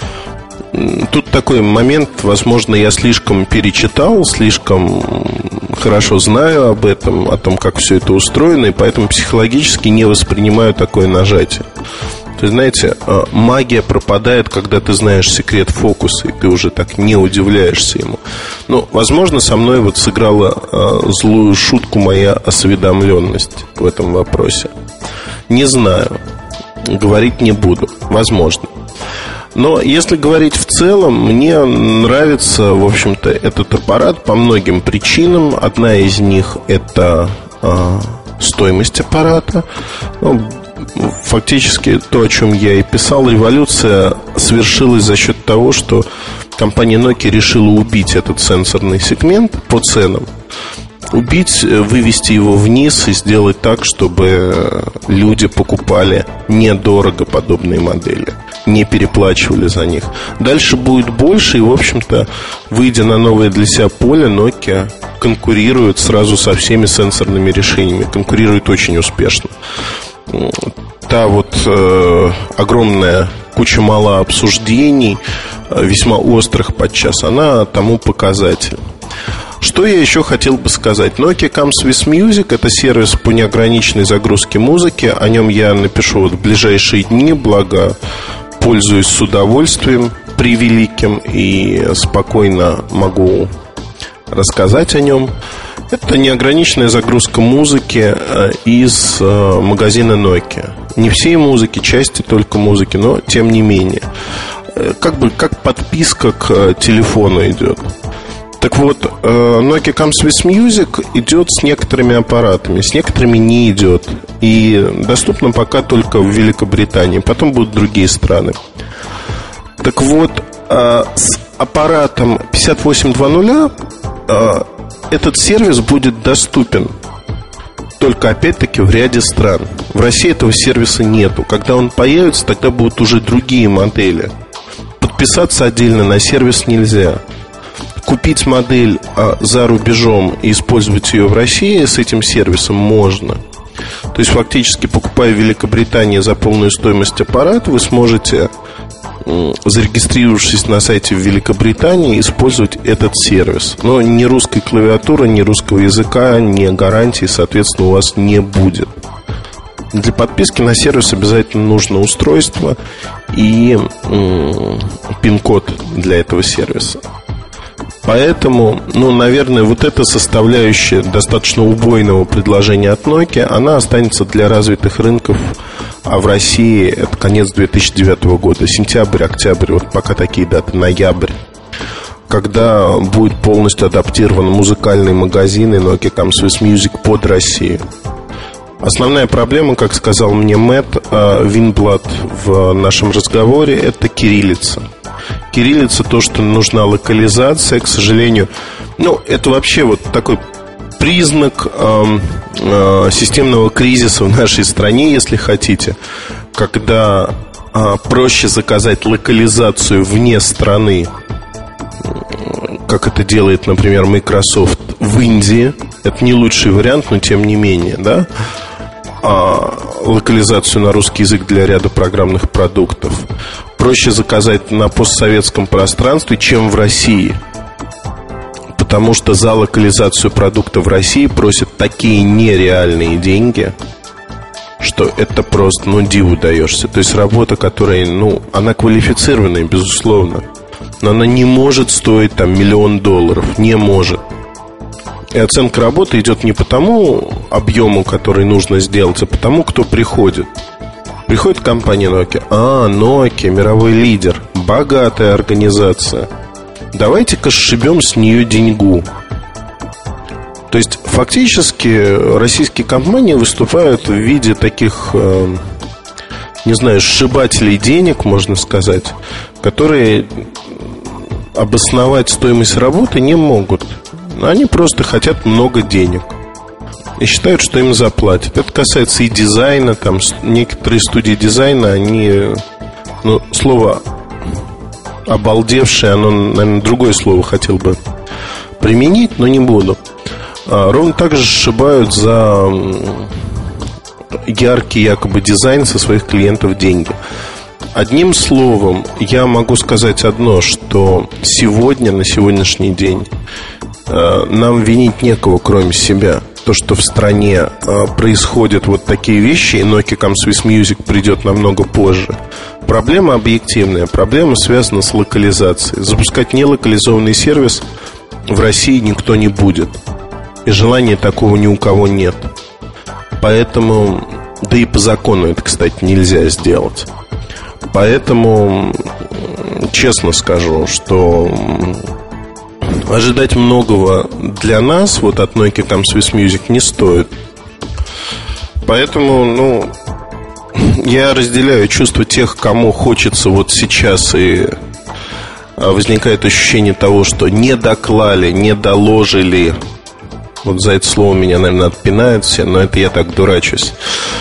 Тут такой момент, возможно, я слишком перечитал, слишком хорошо знаю об этом, о том, как все это устроено, и поэтому психологически не воспринимаю такое нажатие. То есть, знаете, магия пропадает, когда ты знаешь секрет фокуса, и ты уже так не удивляешься ему. Ну, возможно, со мной вот сыграла злую шутку моя осведомленность в этом вопросе. Не знаю, говорить не буду, возможно. Но если говорить в целом, мне нравится, в общем-то, этот аппарат по многим причинам. Одна из них – это э, стоимость аппарата. Ну, фактически то, о чем я и писал, революция свершилась за счет того, что компания Nokia решила убить этот сенсорный сегмент по ценам. Убить, вывести его вниз и сделать так, чтобы люди покупали недорого подобные модели, не переплачивали за них. Дальше будет больше, и, в общем-то, выйдя на новое для себя поле, Nokia конкурирует сразу со всеми сенсорными решениями. Конкурирует очень успешно. Та вот э, огромная куча мало обсуждений, весьма острых подчас, она тому показатель. Что я еще хотел бы сказать? Nokia Comes with Music – это сервис по неограниченной загрузке музыки. О нем я напишу вот в ближайшие дни, благо пользуюсь с удовольствием превеликим и спокойно могу рассказать о нем. Это неограниченная загрузка музыки из магазина Nokia. Не всей музыки, части только музыки, но тем не менее. Как бы как подписка к телефону идет. Так вот, Nokia Comes with Music идет с некоторыми аппаратами, с некоторыми не идет. И доступно пока только в Великобритании. Потом будут другие страны. Так вот, с аппаратом пятьдесят восемь двадцать этот сервис будет доступен только, опять-таки, в ряде стран. В России этого сервиса нету. Когда он появится, тогда будут уже другие модели. Подписаться отдельно на сервис нельзя. Купить модель а, за рубежом и использовать ее в России с этим сервисом можно. То есть, фактически, покупая в Великобритании за полную стоимость аппарата, вы сможете, зарегистрировавшись на сайте в Великобритании, использовать этот сервис. Но ни русской клавиатуры, ни русского языка, ни гарантии, соответственно, у вас не будет. Для подписки на сервис обязательно нужно устройство и м- пин-код для этого сервиса. Поэтому, ну, наверное, вот эта составляющая достаточно убойного предложения от Nokia, она останется для развитых рынков. А в России это конец две тысячи девятого года, сентябрь, октябрь, вот пока такие даты, ноябрь, когда будет полностью адаптирован музыкальный магазин и Nokia Comes with Music под Россию. Основная проблема, как сказал мне Мэтт Винблад в нашем разговоре, это кириллица. Кириллица, то, что нужна локализация. К сожалению, Ну, это вообще вот такой признак э, э, системного кризиса в нашей стране, если хотите, когда э, проще заказать локализацию вне страны, как это делает, например, Microsoft в Индии. Это не лучший вариант, но тем не менее, да? А локализацию на русский язык для ряда программных продуктов проще заказать на постсоветском пространстве, чем в России. Потому что за локализацию продукта в России просят такие нереальные деньги, что это просто, ну, диву даешься. То есть работа, которая, ну, она квалифицированная, безусловно, но она не может стоить там миллион долларов. Не может. И оценка работы идет не по тому объему, который нужно сделать, а по тому, кто приходит. Приходит компания Nokia. А, Nokia, мировой лидер, богатая организация. Давайте-ка сшибем с нее деньгу. То есть фактически российские компании выступают в виде таких, э, не знаю, сшибателей денег, можно сказать, которые обосновать стоимость работы не могут. Они просто хотят много денег и считают, что им заплатят. Это касается и дизайна. Там некоторые студии дизайна, они, ну, слово обалдевшее, оно, наверное, другое слово хотел бы применить, но не буду. а, Ровно так же сшибают за яркий якобы дизайн со своих клиентов деньги. Одним словом, я могу сказать одно, что сегодня, на сегодняшний день, нам винить некого, кроме себя. То, что в стране происходят вот такие вещи, и Nokia Come Swiss Music придет намного позже. Проблема объективная. Проблема связана с локализацией. Запускать нелокализованный сервис в России никто не будет. И желания такого ни у кого нет. Поэтому, да и по закону это, кстати, нельзя сделать. Поэтому, честно скажу, что ожидать многого для нас вот от Nokia Come Swiss Music не стоит. Поэтому, ну, я разделяю чувства тех, кому хочется вот сейчас, и возникает ощущение того, что не доклали, не доложили. Вот за это слово меня, наверное, отпинают все, но это я так дурачусь.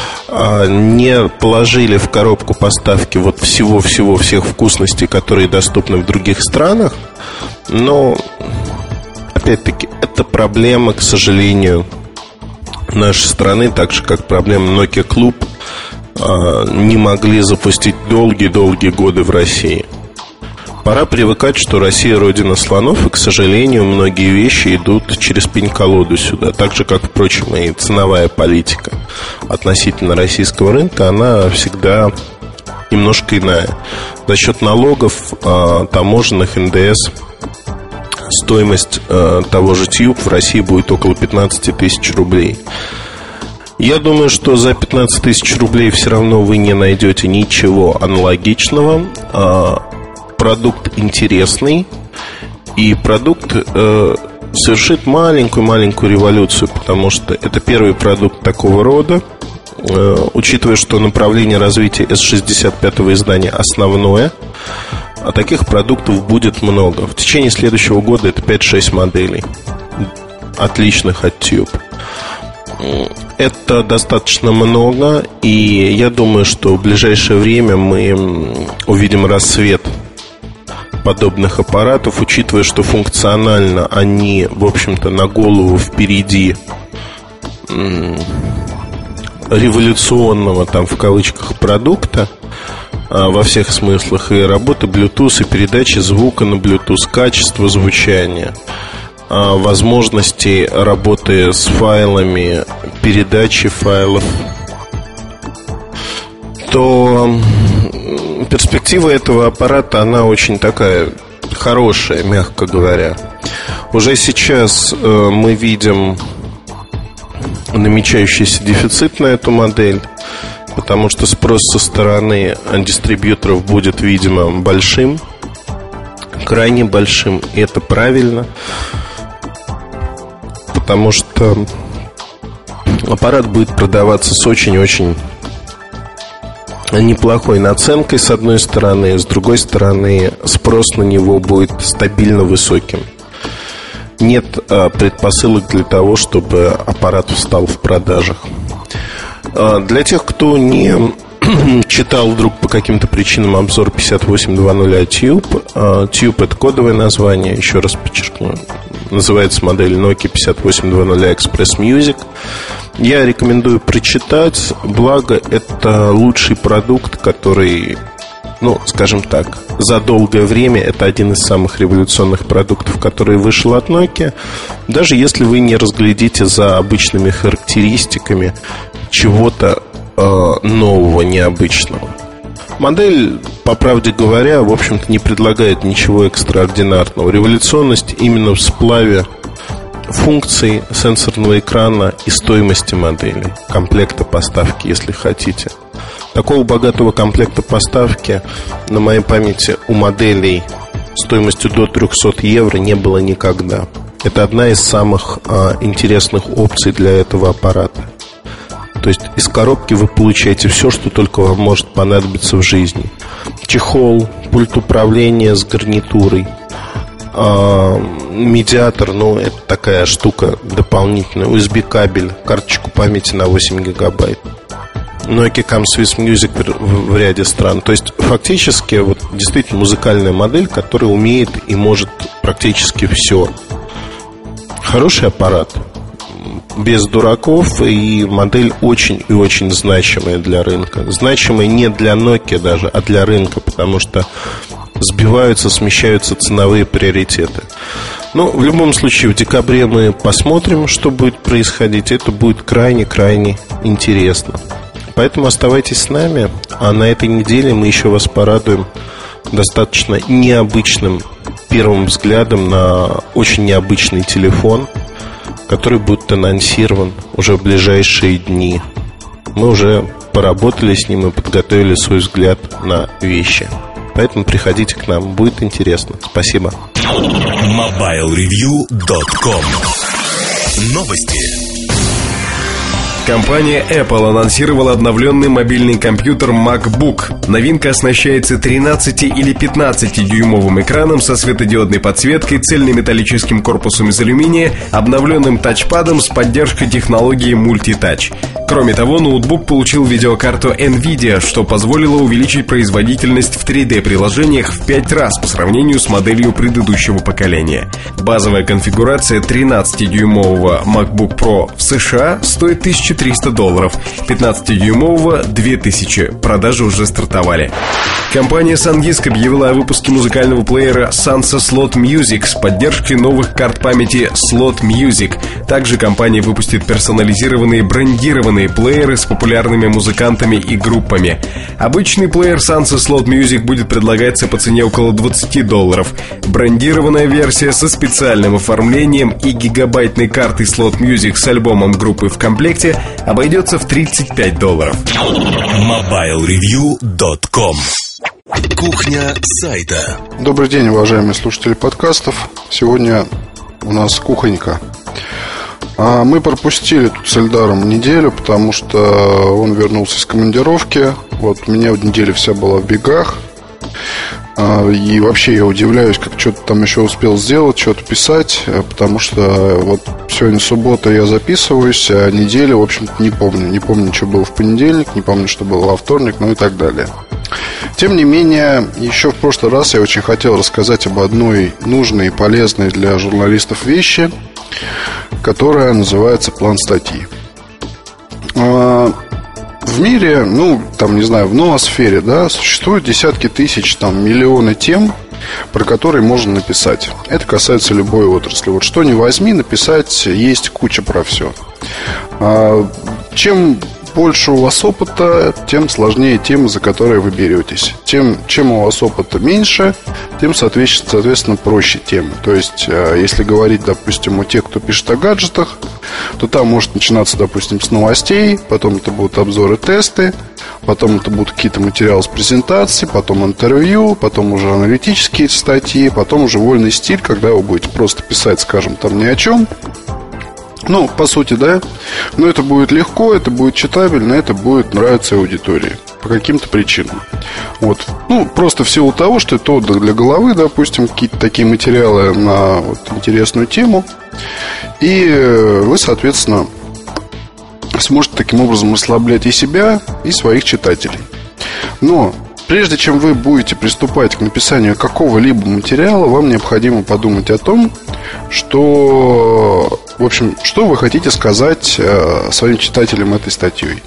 Не положили в коробку поставки вот всего-всего, всех вкусностей, которые доступны в других странах. Но, опять-таки, это проблема, к сожалению, нашей страны, так же, как проблема Nokia Club не могли запустить долгие-долгие годы в России. Пора привыкать, что Россия родина слонов, и, к сожалению, многие вещи идут через пень-колоду сюда. Так же, как, впрочем, и ценовая политика относительно российского рынка, она всегда немножко иная. За счет налогов, таможенных, эн дэ эс, стоимость того же Tube в России будет около пятнадцать тысяч рублей. Я думаю, что за пятнадцать тысяч рублей все равно вы не найдете ничего аналогичного. Продукт интересный, и продукт э, совершит маленькую-маленькую революцию, потому что это первый продукт такого рода. э, Учитывая, что направление развития эс шестьдесят пятого издания основное, а таких продуктов будет много. В течение следующего года это пять-шесть моделей, отличных от Tube. Это достаточно много, и я думаю, что в ближайшее время мы увидим рассвет подобных аппаратов, учитывая, что функционально они, в общем-то, на голову впереди революционного, там, в кавычках, продукта во всех смыслах. И работа Bluetooth, и передачи звука на Bluetooth, качество звучания, возможности работы с файлами, передачи файлов, то перспектива этого аппарата, она очень такая хорошая, мягко говоря. Уже сейчас э, мы видим намечающийся дефицит на эту модель, потому что спрос со стороны дистрибьюторов будет, видимо, большим, крайне большим, и это правильно, потому что аппарат будет продаваться с очень-очень неплохой наценкой, с одной стороны. С другой стороны, спрос на него будет стабильно высоким. нет а, предпосылок для того, чтобы аппарат встал в продажах. а, Для тех, кто не читал вдруг по каким-то причинам обзор пятьдесят восемь двадцать ай Tube, а, Tube — это кодовое название, еще раз подчеркну. Называется модель Nokia пятьдесят восемь двадцать ай Express Music. Я рекомендую прочитать, благо это лучший продукт, который, ну, скажем так, за долгое время это один из самых революционных продуктов, который вышел от Nokia. Даже если вы не разглядите за обычными характеристиками чего-то э, нового, необычного. Модель, по правде говоря, в общем-то не предлагает ничего экстраординарного. Революционность именно в сплаве функций сенсорного экрана и стоимости модели, комплекта поставки, если хотите. Такого богатого комплекта поставки на моей памяти у моделей стоимостью до триста евро не было никогда. Это одна из самых а, интересных опций для этого аппарата. То есть из коробки вы получаете все, что только вам может понадобиться в жизни. Чехол, пульт управления с гарнитурой, а, медиатор, ну это такая штука дополнительная, ю эс би-кабель, карточку памяти на восемь гигабайт. Nokia comes with music в, в ряде стран. То есть фактически вот, действительно музыкальная модель, которая умеет и может практически все. Хороший аппарат, без дураков, и модель очень и очень значимая для рынка. Значимая не для Nokia даже, а для рынка, потому что сбиваются, смещаются ценовые приоритеты. Но в любом случае в декабре мы посмотрим, что будет происходить. Это будет крайне-крайне интересно. Поэтому оставайтесь с нами. А на этой неделе мы еще вас порадуем достаточно необычным первым взглядом на очень необычный телефон, который будет анонсирован уже в ближайшие дни. Мы уже поработали с ним и подготовили свой взгляд на вещи. Поэтому приходите к нам, будет интересно. Спасибо. мобайл ревью точка ком. Новости. Компания Apple анонсировала обновленный мобильный компьютер MacBook. Новинка оснащается тринадцати- или пятнадцатидюймовым экраном со светодиодной подсветкой, цельнометаллическим корпусом из алюминия, обновленным тачпадом с поддержкой технологии Multi-Touch. Кроме того, ноутбук получил видеокарту NVIDIA, что позволило увеличить производительность в три дэ-приложениях в пять раз по сравнению с моделью предыдущего поколения. Базовая конфигурация тринадцатидюймового MacBook Pro в США стоит тысяча триста долларов, пятнадцатидюймового — две тысячи. Продажи уже стартовали. Компания SanDisk объявила о выпуске музыкального плеера Sansa Slot Music с поддержкой новых карт памяти Slot Music. Также компания выпустит персонализированные брендированные плееры с популярными музыкантами и группами. Обычный плеер Sansa Slot Music будет предлагаться по цене около двадцать долларов. Брендированная версия со специальным оформлением и гигабайтной картой Slot Music с альбомом группы в комплекте обойдется в тридцать пять долларов. мобайл ревью точка ком. Кухня сайта. Добрый день, уважаемые слушатели подкастов. Сегодня у нас кухонька. А мы пропустили тут с Эльдаром неделю, потому что он вернулся из командировки. Вот у меня неделя вся была в бегах. И вообще я удивляюсь, как что-то там еще успел сделать, что-то писать, потому что вот сегодня суббота, я записываюсь, а неделю, в общем-то, не помню. Не помню, что было в понедельник, не помню, что было во вторник, ну и так далее. Тем не менее, еще в прошлый раз я очень хотел рассказать об одной нужной и полезной для журналистов вещи, которая называется план статьи. В мире, ну, там, не знаю, в ноосфере, да, существуют десятки тысяч, там, миллионы тем, про которые можно написать. Это касается любой отрасли. Вот что ни возьми, написать есть куча про все. Чем больше у вас опыта, тем сложнее темы, за которые вы беретесь. Тем, чем у вас опыта меньше, тем, соответственно, соответственно, проще темы. То есть, если говорить, допустим, о тех, кто пишет о гаджетах, то там может начинаться, допустим, с новостей, потом это будут обзоры, тесты, потом это будут какие-то материалы с презентацией, потом интервью, потом уже аналитические статьи, потом уже вольный стиль, когда вы будете просто писать, скажем, там ни о чем. Ну, по сути, да. Но это будет легко, это будет читабельно, это будет нравиться аудитории. по каким-то причинам. Вот. Ну, просто в силу того, что это отдых для головы, допустим, какие-то такие материалы на вот интересную тему. И вы, соответственно, сможете таким образом расслаблять и себя, и своих читателей. Но прежде чем вы будете приступать к написанию какого-либо материала, вам необходимо подумать о том, что, в общем, что вы хотите сказать э, своим читателям этой статьей.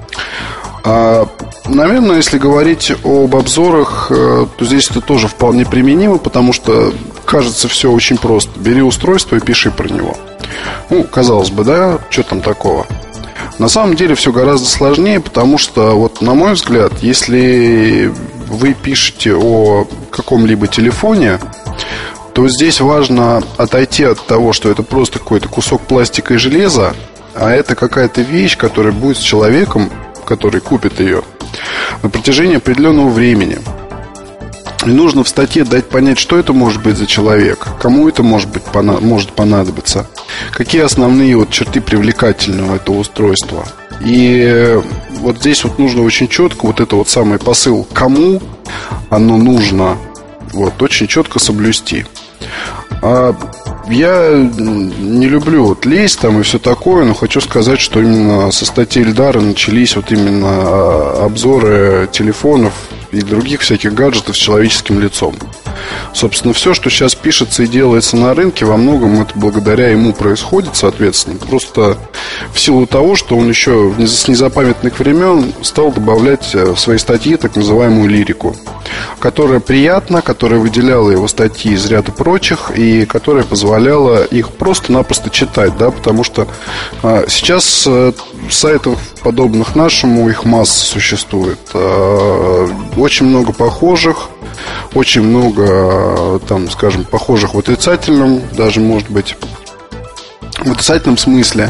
А, наверное, если говорить об обзорах, э, то здесь это тоже вполне применимо, потому что кажется все очень просто. Бери устройство и пиши про него. Ну, казалось бы, да, что там такого? На самом деле все гораздо сложнее, потому что, вот, на мой взгляд, если вы пишете о каком-либо телефоне, то здесь важно отойти от того, что это просто какой-то кусок пластика и железа, а это какая-то вещь, которая будет с человеком, который купит ее, на протяжении определенного времени. И нужно в статье дать понять, что это может быть за человек, кому это может быть, может понадобиться, какие основные вот черты привлекательного этого устройства. И вот здесь вот нужно очень четко вот это вот самый посыл, кому оно нужно, вот, очень четко соблюсти. А я не люблю вот лезть там и все такое, но хочу сказать, что именно со статьи Эльдара начались вот именно обзоры телефонов и других всяких гаджетов с человеческим лицом. Собственно, все, что сейчас пишется и делается на рынке, во многом это благодаря ему происходит, соответственно. Просто в силу того, что он еще с незапамятных времен стал добавлять в свои статьи так называемую лирику, которая приятна, которая выделяла его статьи из ряда прочих и которая позволяла их просто-напросто читать, да, потому что а, сейчас а, сайтов, подобных нашему, их масса существует. А, очень много похожих, очень много, там, скажем, похожих в отрицательном, даже, может быть, в отрицательном смысле.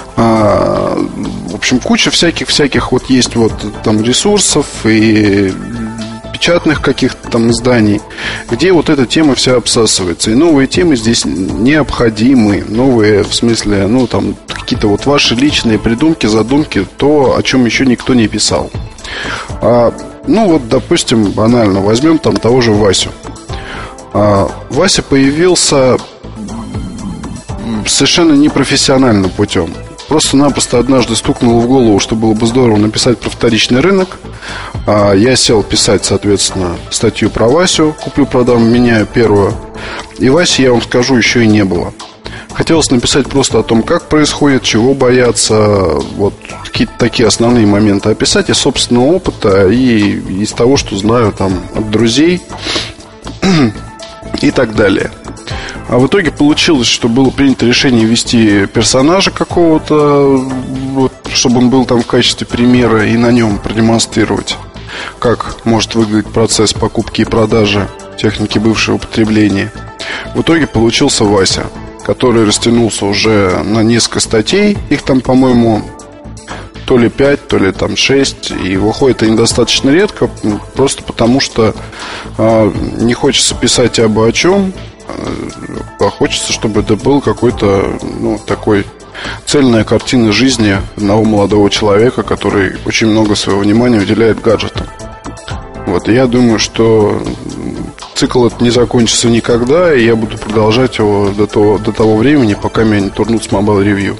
А, в общем, куча всяких-всяких вот есть вот там ресурсов и печатных каких-то там изданий, где вот эта тема вся обсасывается. И новые темы здесь необходимы. Новые, в смысле, ну, там, какие-то вот ваши личные придумки, задумки, то, о чем еще никто не писал. А, ну, вот, допустим, банально, возьмем там того же Васю. а, Вася появился совершенно непрофессиональным путем. Просто-напросто однажды стукнуло в голову, что было бы здорово написать про вторичный рынок. а, Я сел писать, соответственно, статью про Васю. Куплю, продам, меняю первую. И Васи, я вам скажу, еще и не было. Хотелось написать просто о том, как происходит, чего бояться, вот какие-то такие основные моменты описать из собственного опыта и из того, что знаю там от друзей и так далее. А в итоге получилось, что было принято решение ввести персонажа какого-то, вот, чтобы он был там в качестве примера, и на нем продемонстрировать, как может выглядеть процесс покупки и продажи техники бывшего употребления. В итоге получился Вася, который растянулся уже на несколько статей. Их там, по-моему, то ли пять, то ли там шесть. И выходит они достаточно редко, просто потому что э, не хочется писать абы о чем, а хочется, чтобы это был какой-то, ну, такой цельная картина жизни одного молодого человека, который очень много своего внимания уделяет гаджетам. Вот, и я думаю, что цикл этот не закончится никогда, и я буду продолжать его до того, до того времени, пока меня не турнут с Mobile Review.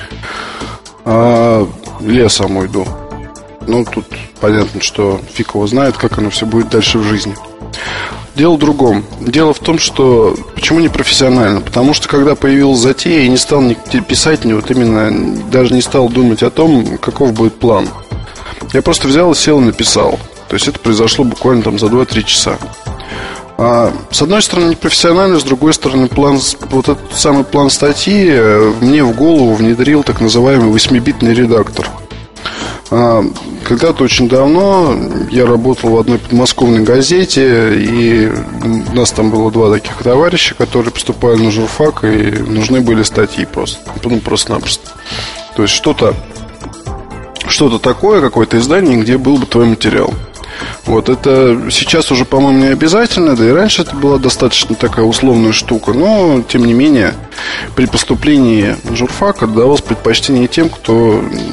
А лесом уйду. Ну, тут понятно, что фиг его знает, как оно все будет дальше в жизни. Дело в другом. Дело в том, что почему не профессионально? Потому что когда появилась затея, я не стал ни писать, ни вот именно даже не стал думать о том, каков будет план. Я просто взял и сел и написал. То есть это произошло буквально там за два-три часа. А, с одной стороны непрофессионально, с другой стороны план, вот этот самый план статьи мне в голову внедрил так называемый восьмибитный редактор. а, Когда-то очень давно я работал в одной подмосковной газете, и у нас там было два таких товарища, которые поступали на журфак, и нужны были статьи просто, ну, просто-напросто. То есть что-то, что-то такое, какое-то издание, где был бы твой материал. Вот это сейчас уже, по-моему, не обязательно, да и раньше это была достаточно такая условная штука. Но, тем не менее, при поступлении на журфак отдавалось предпочтение тем, кто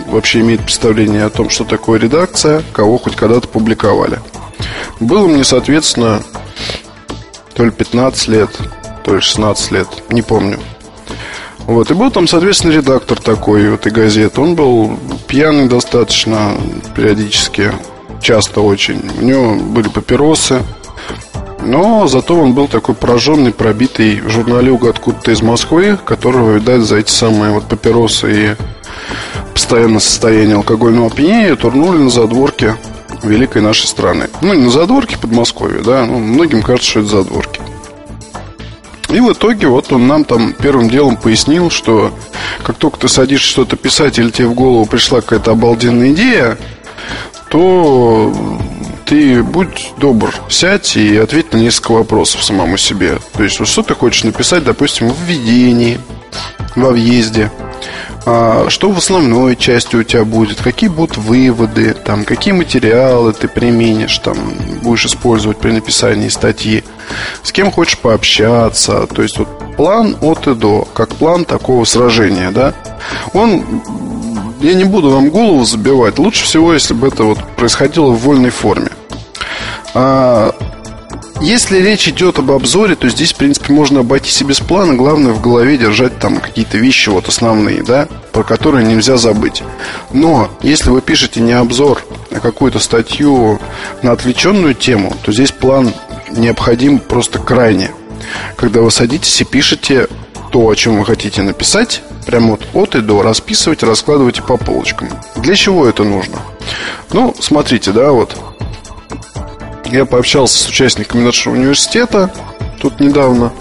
вообще имеет представление о том, что такое редакция, кого хоть когда-то публиковали. Было мне, соответственно, то ли пятнадцать лет, то ли шестнадцать лет, не помню. Вот, и был там, соответственно, редактор такой в этой газеты. Он был пьяный достаточно периодически, часто очень. У него были папиросы, но зато он был такой пораженный, пробитый журналюга откуда-то из Москвы, которого, видать, за эти самые вот папиросы и постоянное состояние алкогольного опьянения турнули на задворке великой нашей страны. Ну, не на задворке Подмосковья, да, ну, многим кажется, что это задворки. И в итоге вот он нам там первым делом пояснил, что как только ты садишься что-то писать или тебе в голову пришла какая-то обалденная идея, то ты будь добр, сядь и ответь на несколько вопросов самому себе. То есть, вот что ты хочешь написать, допустим, в введении, во въезде, а что в основной части у тебя будет, какие будут выводы, там, какие материалы ты применишь, там, будешь использовать при написании статьи, с кем хочешь пообщаться. То есть вот план от и до, как план такого сражения, да. Он, я не буду вам голову забивать. Лучше всего, если бы это вот происходило в вольной форме. а, Если речь идет об обзоре, то здесь, в принципе, можно обойтись и без плана. Главное в голове держать там какие-то вещи вот основные, да, про которые нельзя забыть. Но если вы пишете не обзор, а какую-то статью на отвлеченную тему, то здесь план необходим просто крайне. Когда вы садитесь и пишете то, о чем вы хотите написать, прямо вот от и до, расписывайте, раскладывайте по полочкам. Для чего это нужно? Ну, смотрите, да, вот я пообщался с участниками нашего университета тут недавно,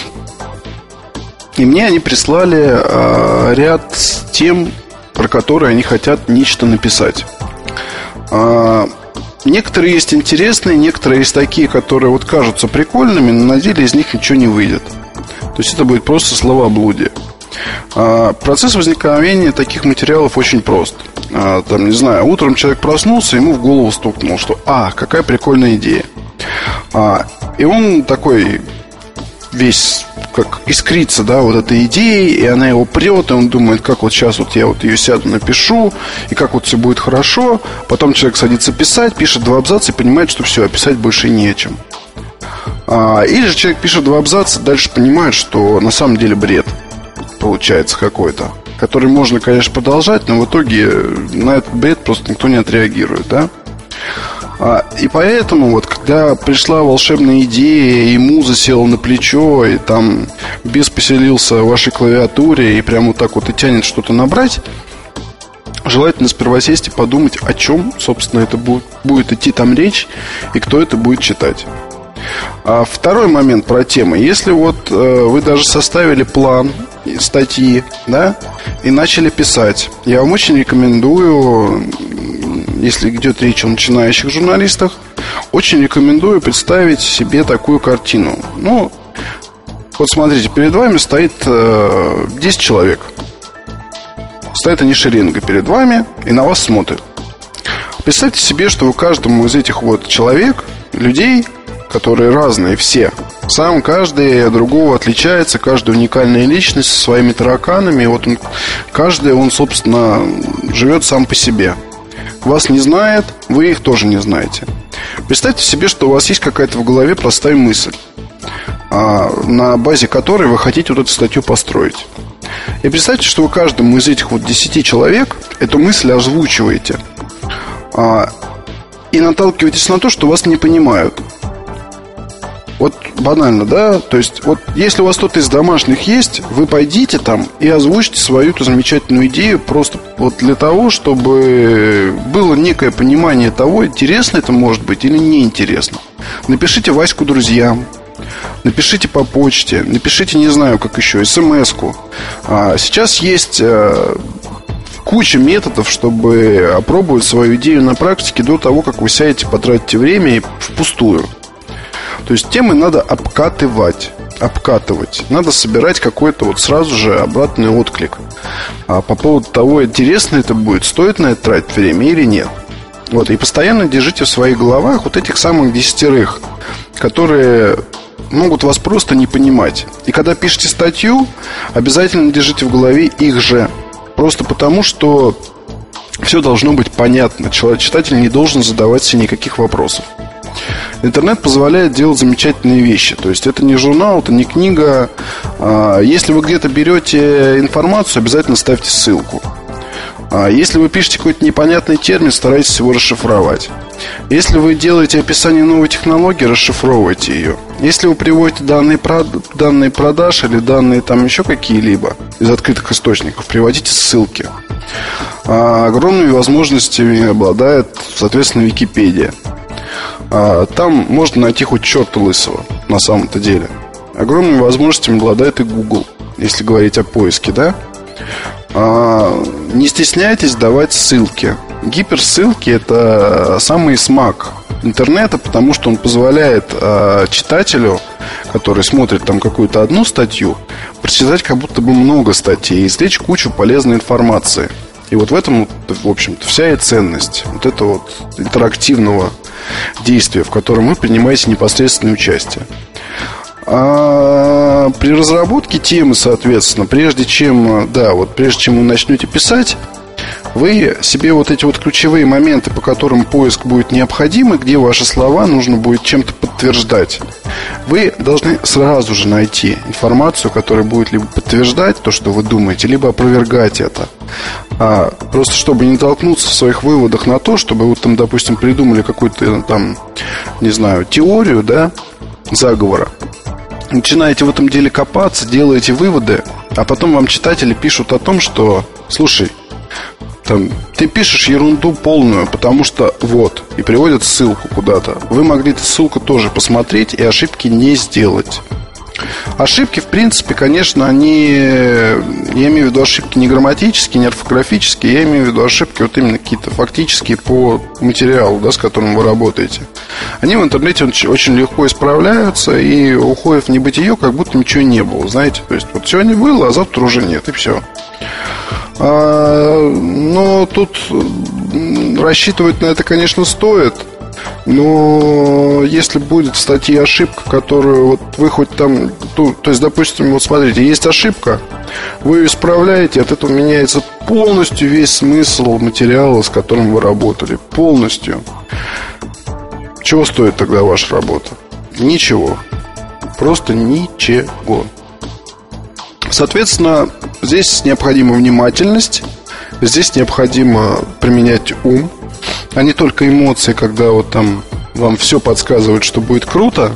и мне они прислали э, ряд тем, про которые они хотят нечто написать. э, Некоторые есть интересные, некоторые есть такие, которые вот кажутся прикольными, но на деле из них ничего не выйдет. То есть это будет просто словоблудие. э, Процесс возникновения таких материалов очень прост. э, Там, не знаю, утром человек проснулся, ему в голову стукнуло, что «А, какая прикольная идея». А, и он такой весь как искрится, да, вот этой идеей, и она его прет, и он думает, как вот сейчас вот я вот ее сяду, напишу, и как вот все будет хорошо. Потом человек садится писать, пишет два абзаца и понимает, что все, описать больше не о чем. а, Или же человек пишет два абзаца, дальше понимает, что на самом деле бред получается какой-то, который можно, конечно, продолжать, но в итоге на этот бред просто никто не отреагирует, да. И поэтому вот, когда пришла волшебная идея, и муза села на плечо, и там бес поселился в вашей клавиатуре, и прямо вот так вот и тянет что-то набрать, желательно сперва сесть и подумать, о чем, собственно, это будет, будет идти там речь, и кто это будет читать. А второй момент про темы. Если вот э, вы даже составили план статьи, да, и начали писать, я вам очень рекомендую, если идет речь о начинающих журналистах, очень рекомендую представить себе такую картину. Ну, вот смотрите, перед вами стоит э, десять человек. Стоят они шеренгой перед вами и на вас смотрят. Представьте себе, что вы каждому из этих вот человек, людей, которые разные все, сам каждый от другого отличается, каждая уникальная личность со своими тараканами. И вот он, каждый, он, собственно, живет сам по себе. Вас не знает, вы их тоже не знаете. Представьте себе, что у вас есть какая-то в голове простая мысль, на базе которой вы хотите вот эту статью построить. И представьте, что вы каждому из этих вот десяти человек эту мысль озвучиваете и наталкиваетесь на то, что вас не понимают. Вот банально, да? То есть, вот если у вас кто-то из домашних есть, вы пойдите там и озвучите свою эту замечательную идею, просто вот для того, чтобы было некое понимание того, интересно это может быть или неинтересно. Напишите Ваську друзьям, напишите по почте, напишите, не знаю, как еще, смс-ку. а, Сейчас есть а, куча методов, чтобы опробовать свою идею на практике до того, как вы сядете, потратите время и впустую. То есть темы надо обкатывать, обкатывать. Надо собирать какой-то вот сразу же обратный отклик а по поводу того, интересно это будет, стоит на это тратить время или нет. Вот, и постоянно держите в своих головах вот этих самых десятерых, которые могут вас просто не понимать. И когда пишете статью, обязательно держите в голове их же. Просто потому, что все должно быть понятно. Человек, читатель не должен задавать себе никаких вопросов. Интернет позволяет делать замечательные вещи. То есть это не журнал, это не книга. Если вы где-то берете информацию, обязательно ставьте ссылку. Если вы пишете какой-то непонятный термин, старайтесь его расшифровать. Если вы делаете описание новой технологии, расшифровывайте ее. Если вы приводите данные, данные продаж или данные там еще какие-либо из открытых источников, приводите ссылки. Огромными возможностями обладает, соответственно, Википедия. Там можно найти хоть черта лысого, на самом-то деле. Огромными возможностями обладает и Google, если говорить о поиске, да? Не стесняйтесь давать ссылки. Гиперссылки – это самый смак интернета, потому что он позволяет читателю, который смотрит там какую-то одну статью, прочитать как будто бы много статей и извлечь кучу полезной информации. И вот в этом, в общем-то, вся и ценность вот этого вот интерактивного действия, в котором вы принимаете непосредственное участие. А при разработке темы, соответственно, прежде чем, да, вот прежде чем вы начнете писать, вы себе вот эти вот ключевые моменты, по которым поиск будет необходим, и где ваши слова нужно будет чем-то подтверждать, вы должны сразу же найти информацию, которая будет либо подтверждать то, что вы думаете, либо опровергать это. А просто чтобы не толкнуться в своих выводах на то, чтобы вы там, допустим, придумали какую-то там, не знаю, теорию, да, заговора. Начинаете в этом деле копаться, делаете выводы, а потом вам читатели пишут о том, что, слушай, там, ты пишешь ерунду полную, потому что вот, и приводят ссылку куда-то. Вы могли эту ссылку тоже посмотреть и ошибки не сделать. Ошибки, в принципе, конечно, они... Я имею в виду ошибки не грамматические, не орфографические. Я имею в виду ошибки вот именно какие-то фактические по материалу, да, с которым вы работаете. Они в интернете очень легко исправляются и уходят в небытие, как будто ничего не было, знаете. То есть вот сегодня было, а завтра уже нет, и все. а, Но тут рассчитывать на это, конечно, стоит. Но если будет в статье ошибка, которую вот вы хоть там, то, то есть, допустим, вот смотрите, есть ошибка, вы ее исправляете, от этого меняется полностью весь смысл материала, с которым вы работали. Полностью. Чего стоит тогда ваша работа? Ничего. Просто ничего. Соответственно, здесь необходима внимательность, здесь необходимо применять ум, а не только эмоции, когда вот там вам все подсказывает, что будет круто,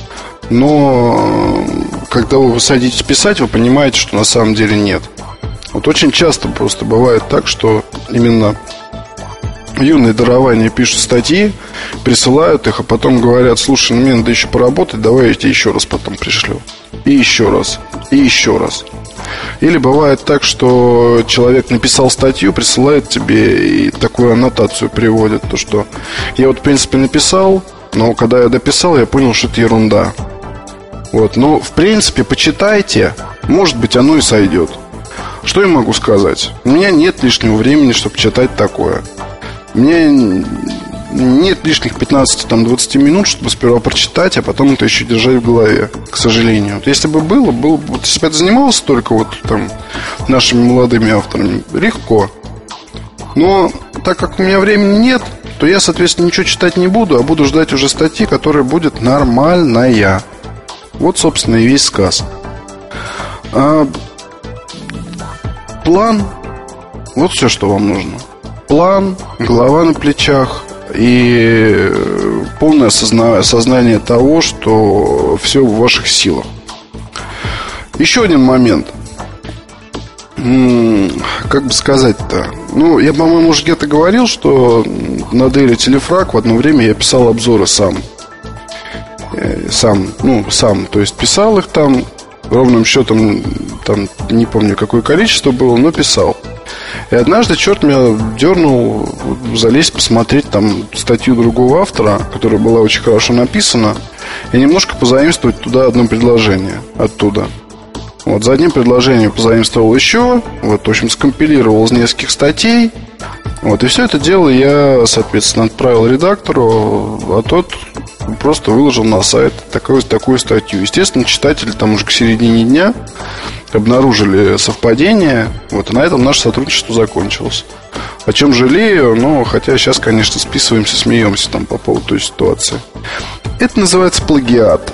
но когда вы садитесь писать, вы понимаете, что на самом деле нет. Вот очень часто просто бывает так, что именно юные дарования пишут статьи, присылают их, а потом говорят: слушай, ну мне надо еще поработать, давай я тебе еще раз потом пришлю. И еще раз, и еще раз. Или бывает так, что человек написал статью, присылает тебе и такую аннотацию приводит, то что я вот в принципе написал, но когда я дописал, я понял, что это ерунда. Вот, ну в принципе почитайте, может быть оно и сойдет. Что я могу сказать? У меня нет лишнего времени, чтобы читать такое. У меня нет лишних пятнадцати-двадцати минут, чтобы сперва прочитать, а потом это еще держать в голове, к сожалению. Вот если бы было, было вот, если бы это занималось только вот там нашими молодыми авторами, легко. Но так как у меня времени нет, то я, соответственно, ничего читать не буду, а буду ждать уже статьи, которая будет нормальная. Вот, собственно, и весь сказ. А, план. Вот все, что вам нужно. План, голова на плечах и полное осозна- осознание того, что все в ваших силах. Еще один момент. М-м, как бы сказать-то? Ну, я, по-моему, уже где-то говорил, что на Daily Teleфраг в одно время я писал обзоры сам. Сам, ну, сам, то есть писал их там, ровным счетом, там, не помню, какое количество было, но писал. И однажды черт меня дернул залезть, посмотреть там статью другого автора, которая была очень хорошо написана, и немножко позаимствовать туда одно предложение оттуда. Вот за одним предложением позаимствовал еще, вот, в общем, скомпилировал из нескольких статей. Вот, и все это дело я, соответственно, отправил редактору, а тот просто выложил на сайт такую, такую статью. Естественно, читатели там уже к середине дня обнаружили совпадение. Вот, и на этом наше сотрудничество закончилось. О чем жалею, но хотя сейчас, конечно, списываемся, смеемся там по поводу той ситуации. Это называется плагиат.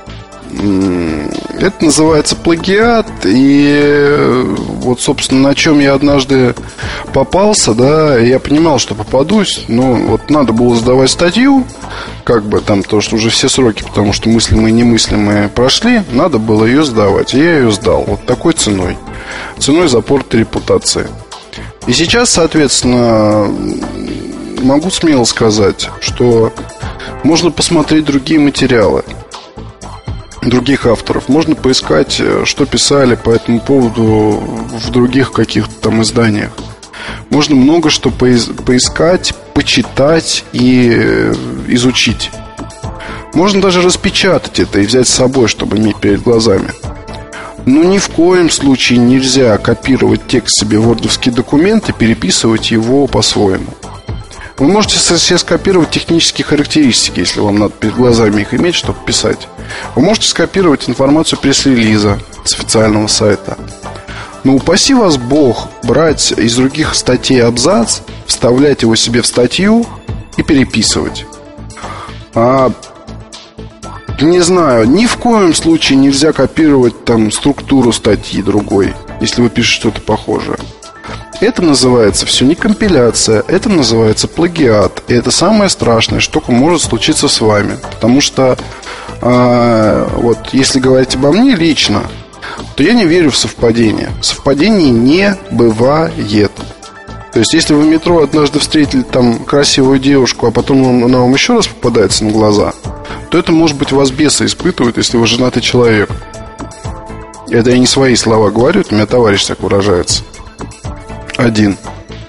Это называется плагиат. И вот, собственно, на чем я однажды попался, да, я понимал, что попадусь. Но вот надо было сдавать статью, как бы там, то, что уже все сроки, потому что мыслимые и немыслимые прошли, надо было ее сдавать. И я ее сдал вот такой ценой. Ценой за порт репутации. И сейчас, соответственно, могу смело сказать, что можно посмотреть другие материалы других авторов. Можно поискать, что писали по этому поводу в других каких-то там изданиях. Можно много что поискать, почитать и изучить. Можно даже распечатать это и взять с собой, чтобы иметь перед глазами. Но ни в коем случае нельзя копировать текст себе в вордовский документ и переписывать его по-своему. Вы можете себе скопировать технические характеристики, если вам надо перед глазами их иметь, чтобы писать. Вы можете скопировать информацию пресс-релиза с официального сайта. Но упаси вас Бог брать из других статей абзац, вставлять его себе в статью и переписывать. А, не знаю, ни в коем случае нельзя копировать там структуру статьи другой, если вы пишете что-то похожее. Это называется все не компиляция, это называется плагиат. И это самое страшное, что может случиться с вами. Потому что э, вот если говорить обо мне лично, то я не верю в совпадение. Совпадений не бывает. То есть если вы в метро однажды встретили там красивую девушку, а потом она вам еще раз попадается на глаза, то это, может быть, вас бесы испытывают, если вы женатый человек. Это я не свои слова говорю, это у меня товарищ так выражается. Один.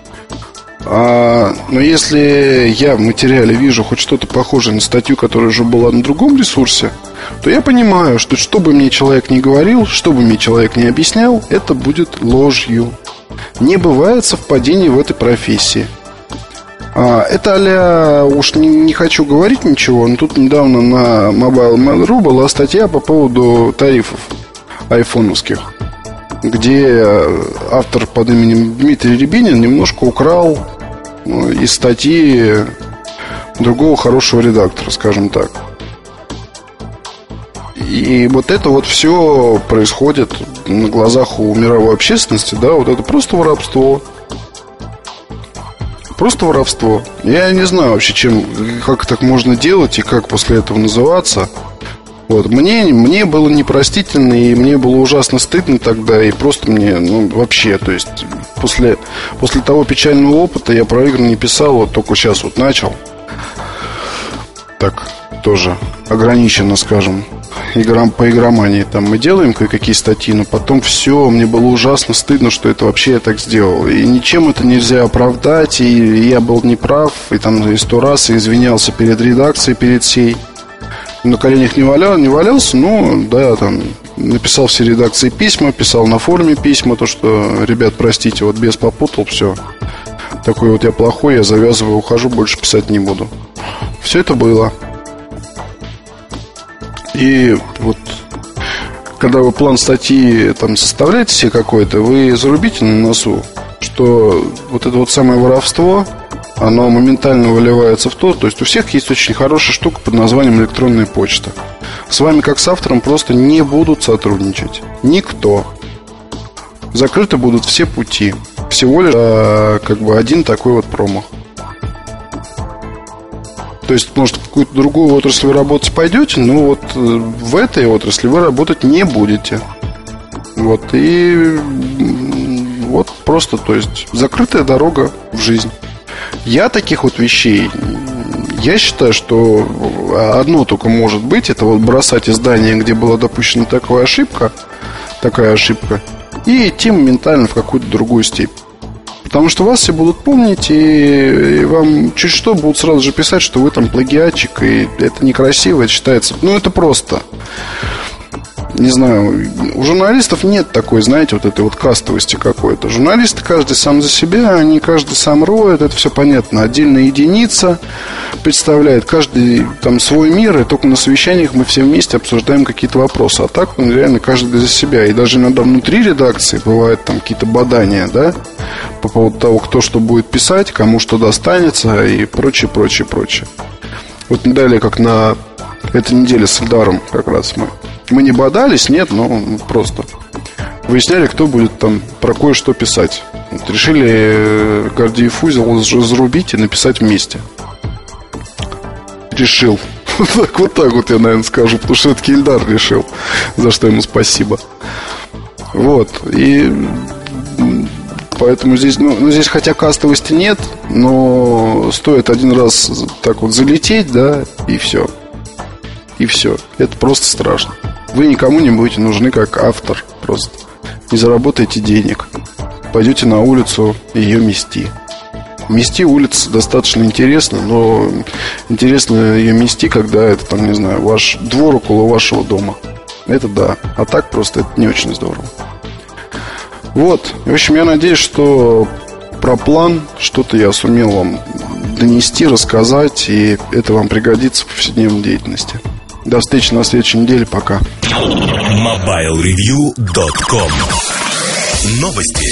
а, Но если я в материале вижу хоть что-то похожее на статью, которая уже была на другом ресурсе, то я понимаю, что что бы мне человек ни говорил, что бы мне человек ни объяснял, это будет ложью. Не бывает совпадений в этой профессии. а, Это а-ля, уж не, не хочу говорить ничего, но тут недавно на Mobile Mail точка ru была статья по поводу тарифов айфоновских, где автор под именем Дмитрий Рябинин немножко украл из статьи другого хорошего редактора, скажем так. И вот это вот все происходит на глазах у мировой общественности, да, вот это просто воровство. Просто воровство. Я не знаю вообще, чем, как так можно делать и как после этого называться. Вот, мне, мне было непростительно, и мне было ужасно стыдно тогда, и просто мне, ну, вообще, то есть, после, после того печального опыта я про игры не писал, вот только сейчас вот начал. Так, тоже ограниченно, скажем, играм, по игромании там мы делаем кое-какие статьи, но потом все, мне было ужасно стыдно, что это вообще я так сделал. И ничем это нельзя оправдать, и я был неправ, и там и сто раз и извинялся перед редакцией, перед всей. На коленях не, валял, не валялся, но, да, там, написал все редакции письма, писал на форуме письма, то, что, ребят, простите, вот бес попутал, все. Такой вот я плохой, я завязываю, ухожу, больше писать не буду. Все это было. И вот, когда вы план статьи там составляете себе какой-то, вы зарубите на носу, что вот это вот самое воровство, оно моментально выливается в то. То есть у всех есть очень хорошая штука под названием электронная почта. С вами, как с автором, просто не будут сотрудничать. Никто. Закрыты будут все пути. Всего лишь а, как бы один такой вот промах. То есть, может, в какую-то другую отрасль вы работать пойдете, но вот в этой отрасли вы работать не будете. Вот. И вот просто, то есть, закрытая дорога в жизнь. Я таких вот вещей, я считаю, что одно только может быть, это вот бросать издание, где была допущена такая ошибка, такая ошибка, и идти моментально в какую-то другую степь. Потому что вас все будут помнить, и, и вам чуть что будут сразу же писать, что вы там плагиатчик, и это некрасиво, это считается. Ну, это просто. не знаю, у журналистов нет такой, знаете, вот этой вот кастовости какой-то. Журналисты каждый сам за себя, они каждый сам роет, это все понятно. Отдельная единица представляет каждый там свой мир, и только на совещаниях мы все вместе обсуждаем какие-то вопросы. А так, ну, реально каждый за себя. И даже иногда внутри редакции бывают там какие-то бадания, да, по поводу того, кто что будет писать, кому что достанется и прочее, прочее, прочее. Вот не далее, как на этой неделе с Эльдаром как раз мы Мы не бодались, нет, но просто выясняли, кто будет там про кое-что писать. Вот, решили Гордиев узел зарубить и написать вместе. Решил. Вот так, вот так вот я, наверное, скажу, потому что все-таки Эльдар решил, за что ему спасибо. Вот. И поэтому здесь, ну, ну, здесь хотя кастовости нет, но стоит один раз так вот залететь, да, и все. И все. Это просто страшно. Вы никому не будете нужны как автор. Просто не заработаете денег. Пойдете на улицу ее мести. Мести улицу достаточно интересно, но интересно ее мести, когда это, там, не знаю, ваш двор около вашего дома. Это да. А так просто это не очень здорово. Вот. В общем, я надеюсь, что про план что-то я сумел вам донести, рассказать, и это вам пригодится в повседневной деятельности. До встречи на следующей неделе. Пока. мобайл ревью точка ком. Новости.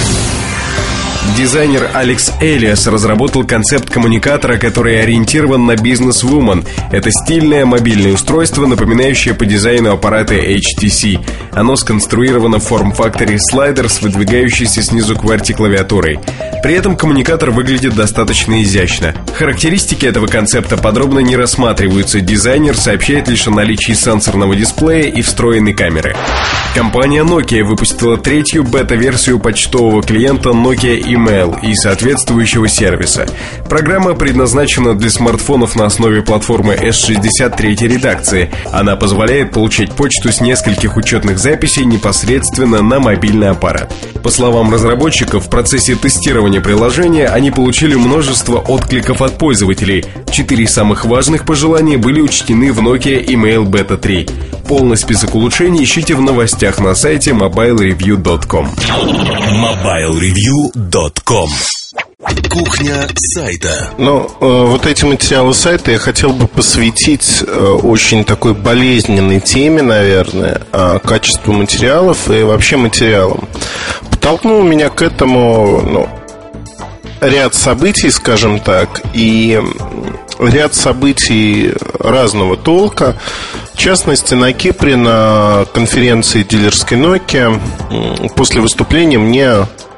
Дизайнер Алекс Элиас разработал концепт коммуникатора, который ориентирован на бизнес-вумен. Это стильное мобильное устройство, напоминающее по дизайну аппараты эйч ти си. Оно сконструировано в форм-факторе слайдер с выдвигающейся снизу QWERTY-клавиатурой. При этом коммуникатор выглядит достаточно изящно. Характеристики этого концепта подробно не рассматриваются. Дизайнер сообщает лишь о наличии сенсорного дисплея и встроенной камеры. Компания Nokia выпустила третью бета-версию почтового клиента Nokia Email и соответствующего сервиса. Программа предназначена для смартфонов на основе платформы эс шестьдесят три редакции. Она позволяет получать почту с нескольких учетных записей непосредственно на мобильный аппарат. По словам разработчиков, в процессе тестирования приложения они получили множество откликов от пользователей. Четыре самых важных пожелания были учтены в Nokia Email Beta три. Полный список улучшений ищите в новостях на сайте мобайл ревью точка ком. мобайл ревью точка ком. Кухня сайта. Ну, э, вот эти материалы сайта я хотел бы посвятить э, очень такой болезненной теме, наверное, э, качеству материалов и вообще материалам. Подтолкнул меня к этому, ну, ряд событий, скажем так, и ряд событий разного толка. В частности, на Кипре на конференции дилерской Nokia после выступления мне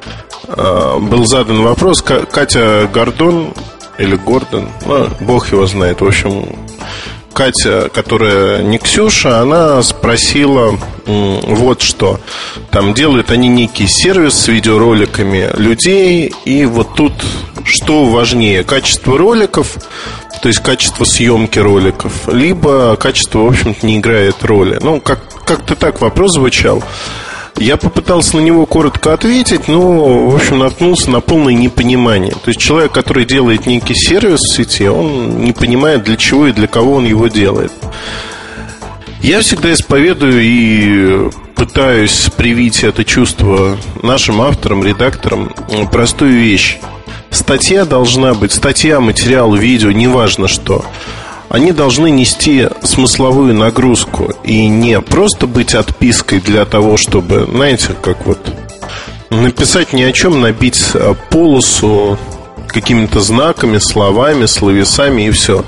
был задан вопрос. Катя Гордон или Гордон, ну, бог его знает. В общем, Катя, которая не Ксюша, она спросила вот что. Там делают они некий сервис с видеороликами людей. И вот тут что важнее: качество роликов, то есть качество съемки роликов, либо качество, в общем-то, не играет роли. Ну, как, как-то так вопрос звучал. Я попытался на него коротко ответить, но, в общем, наткнулся на полное непонимание. То есть человек, который делает некий сервис в сети, он не понимает, для чего и для кого он его делает. Я всегда исповедую и пытаюсь привить это чувство нашим авторам, редакторам простую вещь. Статья должна быть, статья, материал, видео, неважно что, они должны нести смысловую нагрузку и не просто быть отпиской для того, чтобы, знаете, как вот написать ни о чем, набить полосу какими-то знаками, словами, словесами и все.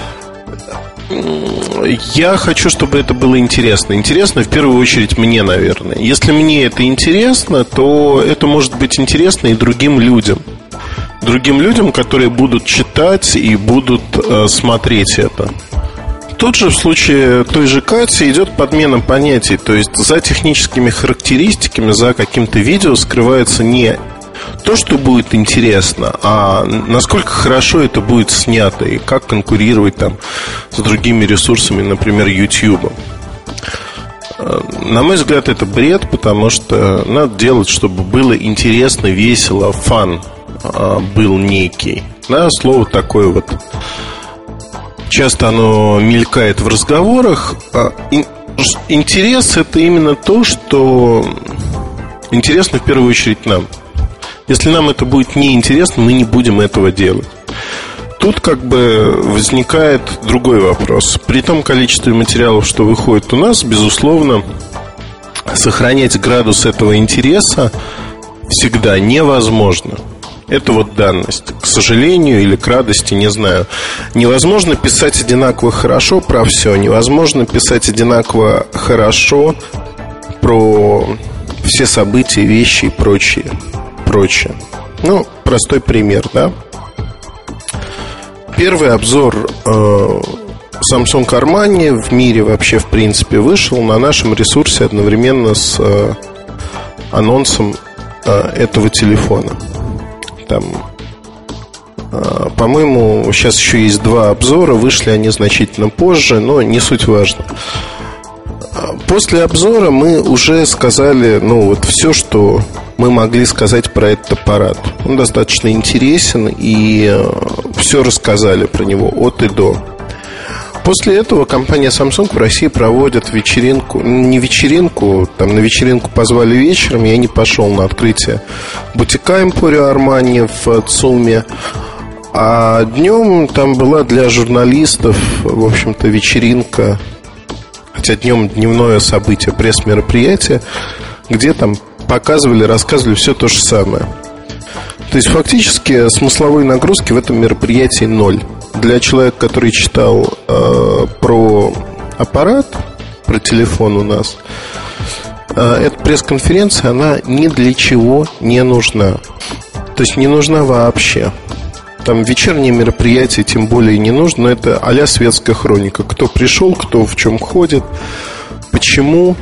Я хочу, чтобы это было интересно. Интересно в первую очередь мне, наверное. Если мне это интересно, то это может быть интересно и другим людям. Другим людям, которые будут читать и будут э, смотреть это. Тут же в случае той же Кати идет подмена понятий. То есть за техническими характеристиками, за каким-то видео скрывается не то, что будет интересно, а насколько хорошо это будет снято и как конкурировать там с другими ресурсами, например, YouTube. На мой взгляд, это бред, потому что надо делать, чтобы было интересно, весело, фан был некий. Да, слово такое вот. Часто оно мелькает в разговорах. интерес — это именно то, что интересно в первую очередь нам. Если нам это будет неинтересно, мы не будем этого делать. Тут как бы возникает другой вопрос. При том количестве материалов, что выходит у нас, безусловно, сохранять градус этого интереса всегда невозможно. Это вот данность. К сожалению или к радости, не знаю. Невозможно писать одинаково хорошо про все. Невозможно писать одинаково хорошо про все события, вещи и прочее. Прочее. Ну, простой пример, да? Первый обзор э, Samsung Armani в мире вообще, в принципе, вышел на нашем ресурсе одновременно с э, анонсом э, этого телефона. Там, э, по-моему, сейчас еще есть два обзора. Вышли они значительно позже, но не суть важно. После обзора мы уже сказали, ну, вот все, что мы могли сказать про этот аппарат. Он достаточно интересен, и э, все рассказали про него от и до. После этого компания Samsung в России проводит вечеринку. Не вечеринку, там на вечеринку позвали вечером. Я не пошел на открытие бутика Emporio Armani в ЦУМе. А днем там была для журналистов, в общем-то, вечеринка. Хотя днем дневное событие, пресс-мероприятие, где там показывали, рассказывали все то же самое. То есть фактически смысловой нагрузки в этом мероприятии ноль. Для человека, который читал э, про аппарат, про телефон у нас, э, эта пресс-конференция, она ни для чего не нужна. То есть не нужна вообще. Там вечернее мероприятие тем более не нужно. Это а-ля светская хроника. Кто пришел, кто в чем ходит, почему.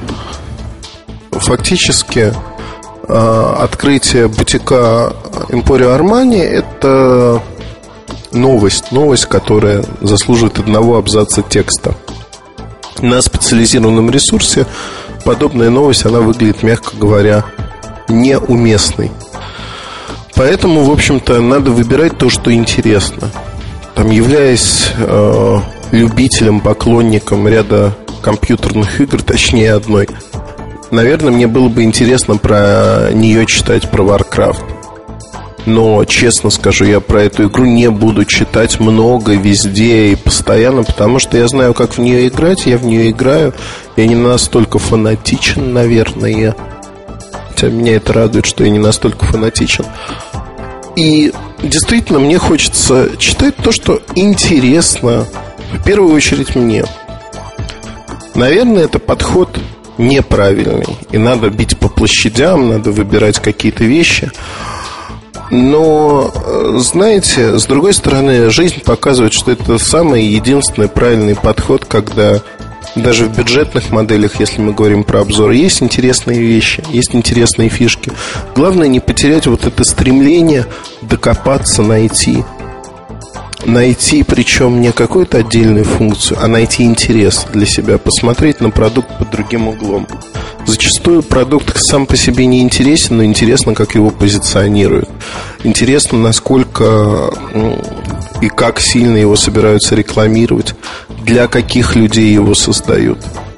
Фактически э, открытие бутика Emporio Armani — это новость. Новость, которая заслуживает одного абзаца текста. На специализированном ресурсе подобная новость, она выглядит, мягко говоря, неуместной. Поэтому, в общем-то, надо выбирать то, что интересно. Там, являясь э, любителем, поклонником ряда компьютерных игр, точнее одной, наверное, мне было бы интересно про нее читать, про Warcraft. Но, честно скажу, я про эту игру не буду читать много, везде и постоянно, потому что я знаю, как в нее играть, я в нее играю. Я не настолько фанатичен, наверное. Хотя меня это радует, что я не настолько фанатичен. И действительно, мне хочется читать то, что интересно, в первую очередь мне. Наверное, это подход неправильный. И надо бить по площадям, надо выбирать какие-то вещи. Но, знаете, с другой стороны, жизнь показывает, что это самый единственный правильный подход, когда даже в бюджетных моделях, если мы говорим про обзоры, есть интересные вещи, есть интересные фишки. Главное не потерять вот это стремление докопаться, найти. Найти, причем не какую-то отдельную функцию, а найти интерес для себя, посмотреть на продукт под другим углом. Зачастую продукт сам по себе не интересен, но интересно, как его позиционируют. Интересно, насколько и как сильно его собираются рекламировать, для каких людей его создают.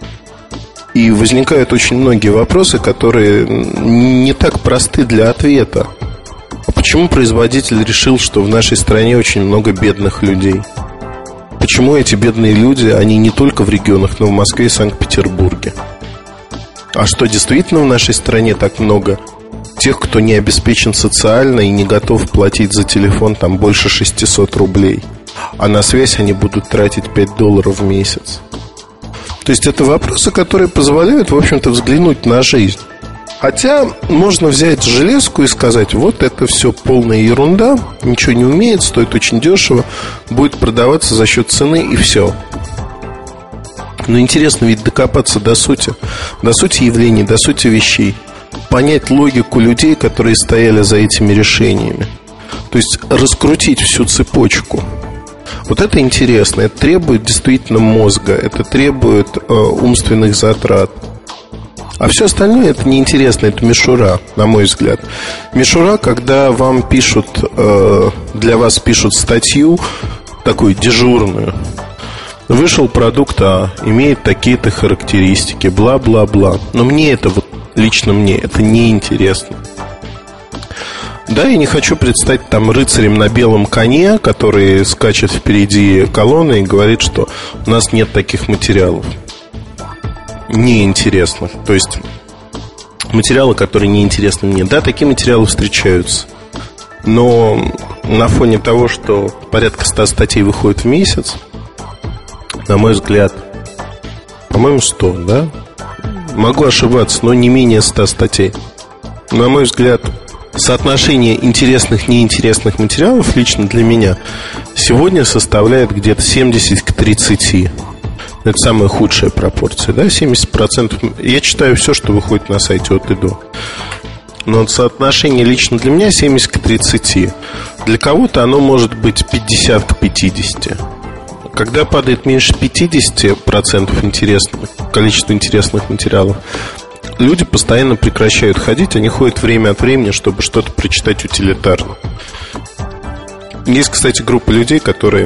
И возникают очень многие вопросы, которые не так просты для ответа. А почему производитель решил, что в нашей стране очень много бедных людей? Почему эти бедные люди, они не только в регионах, но в Москве и Санкт-Петербурге? А что, действительно в нашей стране так много тех, кто не обеспечен социально и не готов платить за телефон там больше шестьсот рублей, а на связь они будут тратить пять долларов в месяц? То есть это вопросы, которые позволяют, в общем-то, взглянуть на жизнь. Хотя можно взять железку и сказать: вот это все полная ерунда, ничего не умеет, стоит очень дешево, будет продаваться за счет цены и все. Но интересно ведь докопаться до сути, до сути явлений, до сути вещей, понять логику людей, которые стояли за этими решениями. То есть раскрутить всю цепочку. Вот это интересно, это требует действительно мозга, это требует э, умственных затрат. А все остальное это неинтересно, это мишура, на мой взгляд. Мишура, когда вам пишут, э, для вас пишут статью такую дежурную. Вышел продукт А, имеет такие-то характеристики, бла-бла-бла. Но мне это, вот лично мне, это неинтересно. Да, я не хочу предстать там рыцарем на белом коне, который скачет впереди колонны и говорит, что у нас нет таких материалов неинтересных. То есть материалы, которые неинтересны мне. Да, такие материалы встречаются. Но на фоне того, что порядка ста статей выходит в месяц, на мой взгляд, по-моему, сто, да? Могу ошибаться, но не менее ста статей. На мой взгляд, соотношение интересных и неинтересных материалов лично для меня сегодня составляет где-то семьдесят к тридцати. Это самая худшая пропорция, да? семьдесят процентов. Я читаю все, что выходит на сайте от и до. Но соотношение лично для меня семьдесят к тридцати. Для кого-то оно может быть пятьдесят к пятидесяти. Когда падает меньше пятидесяти процентов интересных, количество интересных материалов, люди постоянно прекращают ходить. Они ходят время от времени, чтобы что-то прочитать утилитарно. Есть, кстати, группа людей, которые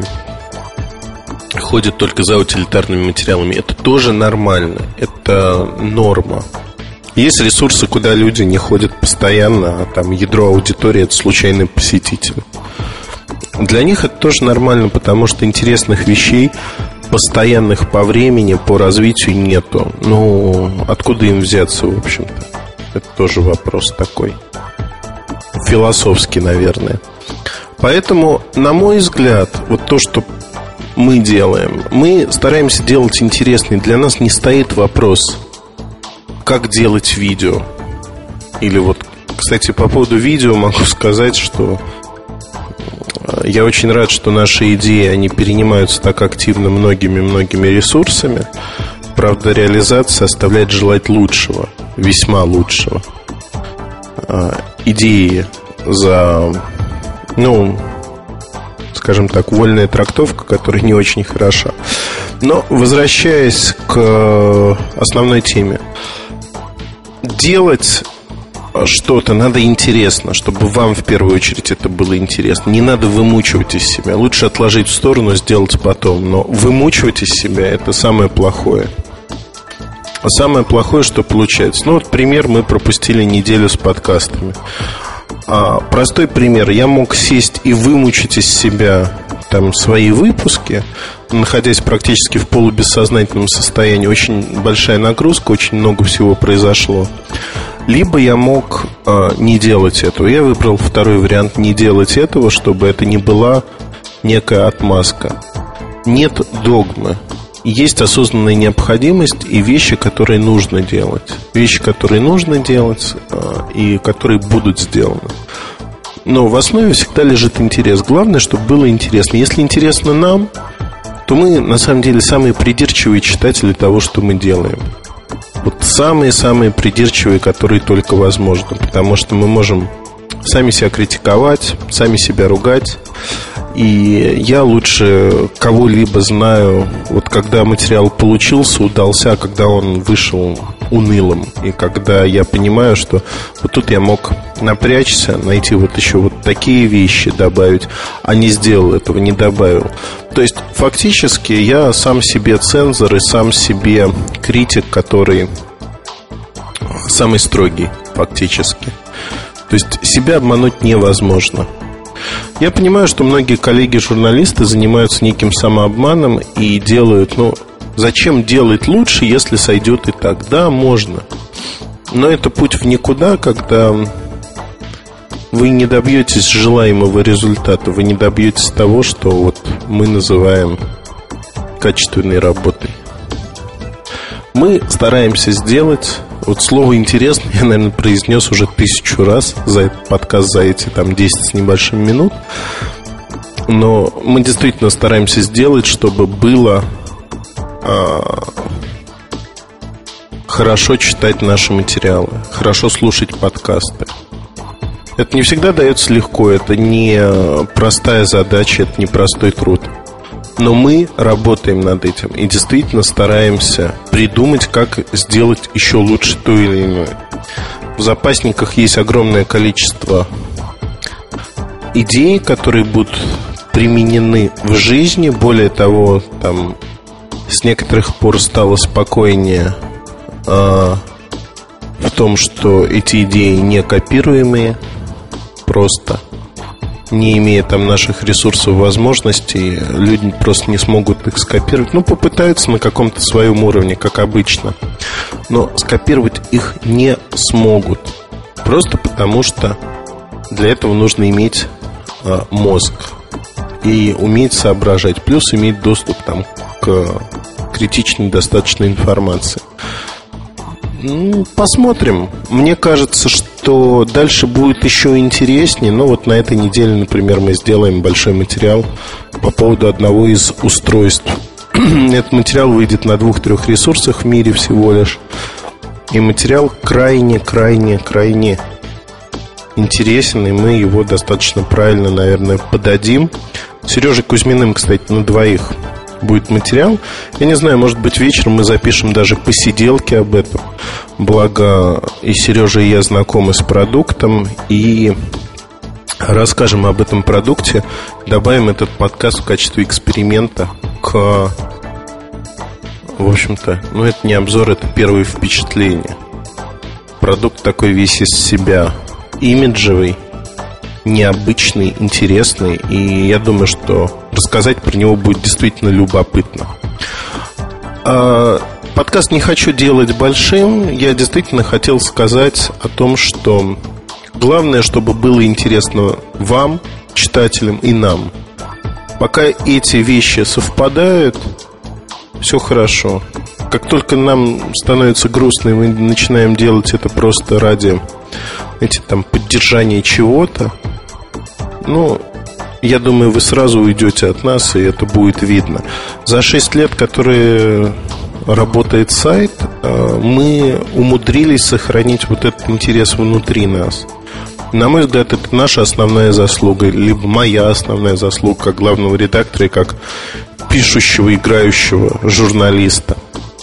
ходят только за утилитарными материалами. Это тоже нормально. Это норма. Есть ресурсы, куда люди не ходят постоянно, а там ядро аудитории — это случайные посетители. Для них это тоже нормально, потому что интересных вещей, постоянных по времени, по развитию нету. Ну, откуда им взяться, в общем-то? Это тоже вопрос такой философский, наверное. Поэтому, на мой взгляд, вот то, что мы делаем, мы стараемся делать интересный. Для нас не стоит вопрос, как делать видео. Или вот, кстати, по поводу видео могу сказать, что я очень рад, что наши идеи, они перенимаются так активно многими-многими ресурсами. Правда, реализация оставляет желать лучшего, весьма лучшего. Идеи за, ну, скажем так, вольная трактовка, которая не очень хороша. Но, возвращаясь к основной теме, делать что-то надо интересно, чтобы вам в первую очередь это было интересно. Не надо вымучивать из себя. Лучше отложить в сторону, сделать потом. Но вымучивать из себя — это самое плохое. А самое плохое, что получается. Ну вот пример, мы пропустили неделю с подкастами. а, Простой пример. Я мог сесть и вымучить из себя там свои выпуски, находясь практически в полубессознательном состоянии. Очень большая нагрузка, очень много всего произошло. Либо я мог э, не делать этого. Я выбрал второй вариант — не делать этого, чтобы это не была некая отмазка. Нет догмы. Есть осознанная необходимость и вещи, которые нужно делать. Вещи, которые нужно делать э, и которые будут сделаны. Но в основе всегда лежит интерес. Главное, чтобы было интересно. Если интересно нам, то мы на самом деле самые придирчивые читатели того, что мы делаем. Вот самые-самые придирчивые, которые только возможно. Потому что мы можем сами себя критиковать, сами себя ругать. И я лучше кого-либо знаю, вот когда материал получился, удался, а когда он вышел унылым. И когда я понимаю, что вот тут я мог напрячься, найти вот еще вот такие вещи добавить, а не сделал этого, не добавил. То есть фактически я сам себе цензор и сам себе критик, который самый строгий фактически. То есть себя обмануть невозможно. Я понимаю, что многие коллеги-журналисты занимаются неким самообманом и делают, ну, зачем делать лучше, если сойдет и так? Да, можно. Но это путь в никуда, когда вы не добьетесь желаемого результата. Вы не добьетесь того, что вот мы называем качественной работой. Мы стараемся сделать... Вот слово «интересно» я, наверное, произнес уже тысячу раз за этот подкаст, за эти там десять с небольшим минут. Но мы действительно стараемся сделать, чтобы было а, хорошо читать наши материалы, хорошо слушать подкасты. Это не всегда дается легко, это не простая задача, это не простой труд. Но мы работаем над этим и действительно стараемся придумать, как сделать еще лучше то или иное. В запасниках есть огромное количество идей, которые будут применены в жизни. Более того, там с некоторых пор стало спокойнее а, в том, что эти идеи не копируемые, просто не имея там наших ресурсов, возможностей, люди просто не смогут их скопировать. Ну, попытаются на каком-то своем уровне, как обычно, но скопировать их не смогут. Просто потому что для этого нужно иметь а, мозг и уметь соображать, плюс иметь доступ там к критичной достаточной информации. Ну, посмотрим. Мне кажется, что дальше будет еще интереснее. Ну, вот на этой неделе, например, мы сделаем большой материал по поводу одного из устройств. Этот материал выйдет на двух-трех ресурсах в мире всего лишь. И материал крайне-крайне-крайне интересен, и мы его достаточно правильно, наверное, подадим. Сережей Кузьминым, кстати, на двоих будет материал. Я не знаю, может быть, вечером мы запишем даже посиделки об этом. Благо и Сережа, и я знакомы с продуктом, и расскажем об этом продукте. Добавим этот подкаст в качестве эксперимента к... В общем-то, ну это не обзор, это первые впечатления. Продукт такой весь из себя имиджевый, необычный, интересный. И я думаю, что рассказать про него будет действительно любопытно. а, Подкаст не хочу делать большим. Я действительно хотел сказать о том, что главное, чтобы было интересно вам, читателям, и нам. Пока эти вещи совпадают, все хорошо. Как только нам становится грустно, и мы начинаем делать это просто ради, знаете, там, поддержания чего-то, ну, я думаю, вы сразу уйдете от нас, и это будет видно. За шесть лет, которые работает сайт, мы умудрились сохранить вот этот интерес внутри нас. На мой взгляд, это наша основная заслуга, либо моя основная заслуга как главного редактора и как пишущего, играющего журналиста.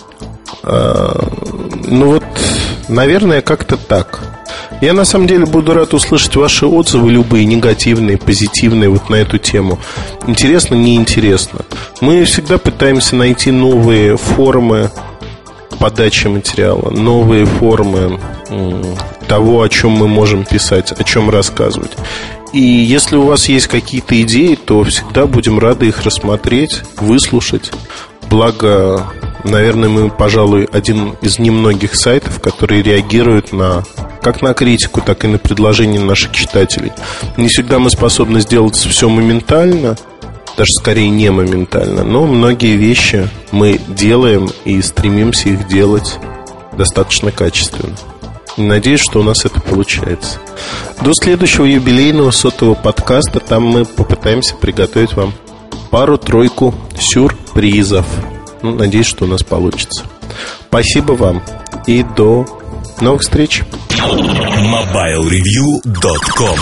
Ну вот, наверное, как-то так. Я на самом деле буду рад услышать ваши отзывы, любые, негативные, позитивные, вот на эту тему. Интересно, неинтересно. Мы всегда пытаемся найти новые формы подачи материала, новые формы того, о чем мы можем писать, о чем рассказывать. И если у вас есть какие-то идеи, то всегда будем рады их рассмотреть, выслушать. Благо, наверное, мы, пожалуй, один из немногих сайтов, которые реагируют на, как на критику, так и на предложения наших читателей. Не всегда мы способны сделать все моментально, даже скорее не моментально, но многие вещи мы делаем и стремимся их делать достаточно качественно. Надеюсь, что у нас это получается. До следующего юбилейного сотого подкаста. Там мы попытаемся приготовить вам пару-тройку сюрпризов. Ну, надеюсь, что у нас получится. Спасибо вам и до новых встреч. мобайл ревью точка ком.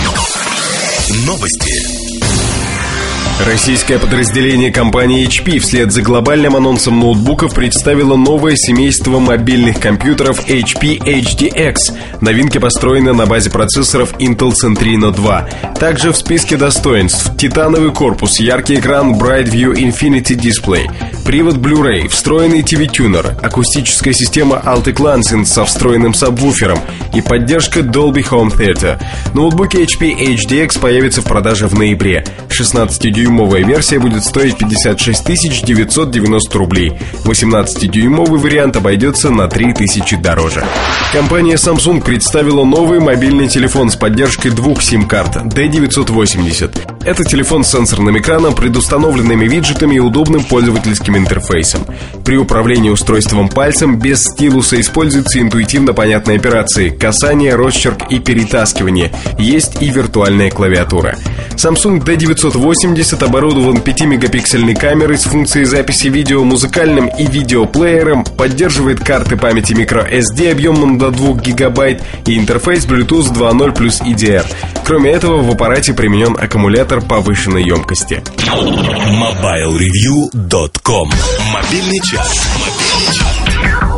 Новости. Российское подразделение компании эйч пи вслед за глобальным анонсом ноутбуков представило новое семейство мобильных компьютеров эйч пи эйч ди экс. Новинки построены на базе процессоров Intel Centrino два. Также в списке достоинств: титановый корпус, яркий экран BrightView Infinity Display, привод Blu-ray, встроенный ти ви-тюнер, акустическая система Altic-Lansing со встроенным сабвуфером и поддержка Dolby Home Theater. Ноутбуки эйч пи эйч ди экс появятся в продаже в ноябре. шестнадцатидюймовая версия будет стоить пятьдесят шесть тысяч девятьсот девяносто рублей. восемнадцатидюймовый вариант обойдется на три тысячи дороже. Компания Samsung представила новый мобильный телефон с поддержкой двух сим-карт ди девятьсот восемьдесят. Это телефон с сенсорным экраном, предустановленными виджетами и удобным пользовательским интерфейсом. При управлении устройством пальцем без стилуса используются интуитивно понятные операции: касание, росчерк и перетаскивание. Есть и виртуальная клавиатура. Samsung ди девятьсот восемьдесят оборудован пятимегапиксельной камерой с функцией записи видео, музыкальным и видеоплеером, поддерживает карты памяти microSD объемом до двух гигабайт и интерфейс Bluetooth два ноль плюс и ди ар. Кроме этого, в аппарате применен аккумулятор повышенной емкости. мобайл ревью точка ком. Мобильный час. Мобильный час.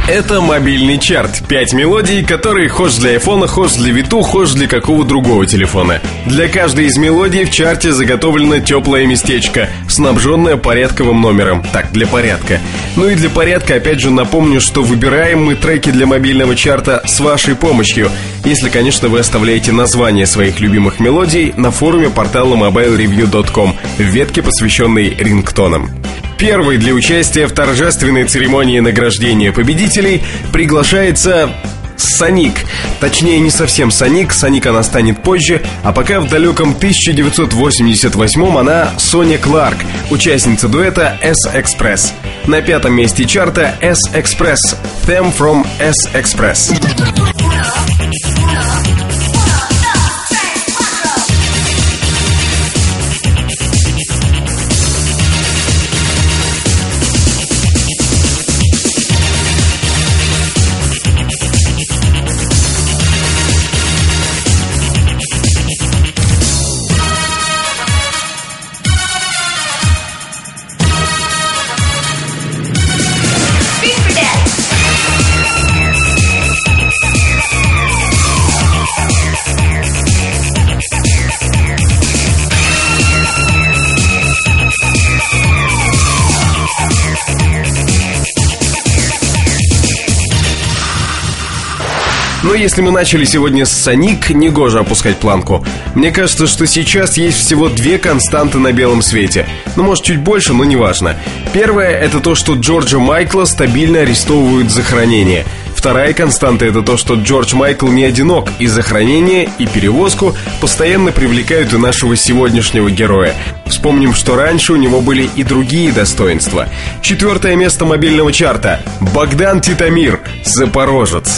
Это мобильный чарт. Пять мелодий, которые хошь для айфона, хошь для Виту, хошь для какого другого телефона. Для каждой из мелодий в чарте заготовлено теплое местечко, снабженное порядковым номером. Так, для порядка. Ну и для порядка опять же напомню, что выбираем мы треки для мобильного чарта с вашей помощью. Если, конечно, вы оставляете название своих любимых мелодий на форуме портала мобайл ревью точка ком в ветке, посвященной рингтонам. Первый для участия в торжественной церемонии награждения победителей приглашается Соник. Точнее, не совсем Соник, Соник она станет позже, а пока в далеком тысяча девятьсот восемьдесят восьмом она Соня Кларк, участница дуэта S-Express. На пятом месте чарта S-Express, Theme from S-Express. Но если мы начали сегодня с Соник, негоже опускать планку. Мне кажется, что сейчас есть всего две константы на белом свете. Ну, может, чуть больше, но неважно. Первое – это то, что Джорджа Майкла стабильно арестовывают за хранение. Вторая константа – это то, что Джордж Майкл не одинок, и за хранение, и перевозку постоянно привлекают и нашего сегодняшнего героя. Вспомним, что раньше у него были и другие достоинства. Четвертое место мобильного чарта – Богдан Титомир, «Запорожец».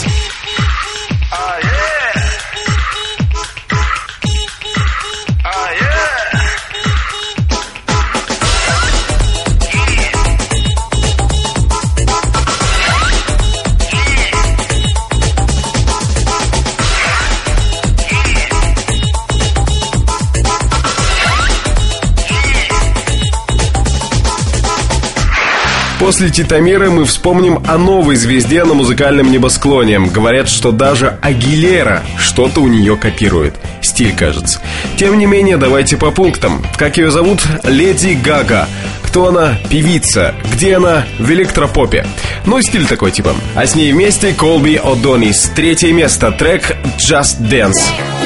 После Титомира мы вспомним о новой звезде на музыкальном небосклоне. Говорят, что даже Агилера что-то у нее копирует. Стиль, кажется. Тем не менее, давайте по пунктам. Как ее зовут? Леди Гага. Кто она? Певица. Где она? В электропопе. Ну, стиль такой типа. А с ней вместе Колби О'Донис. Третье место. Трек Just Dance.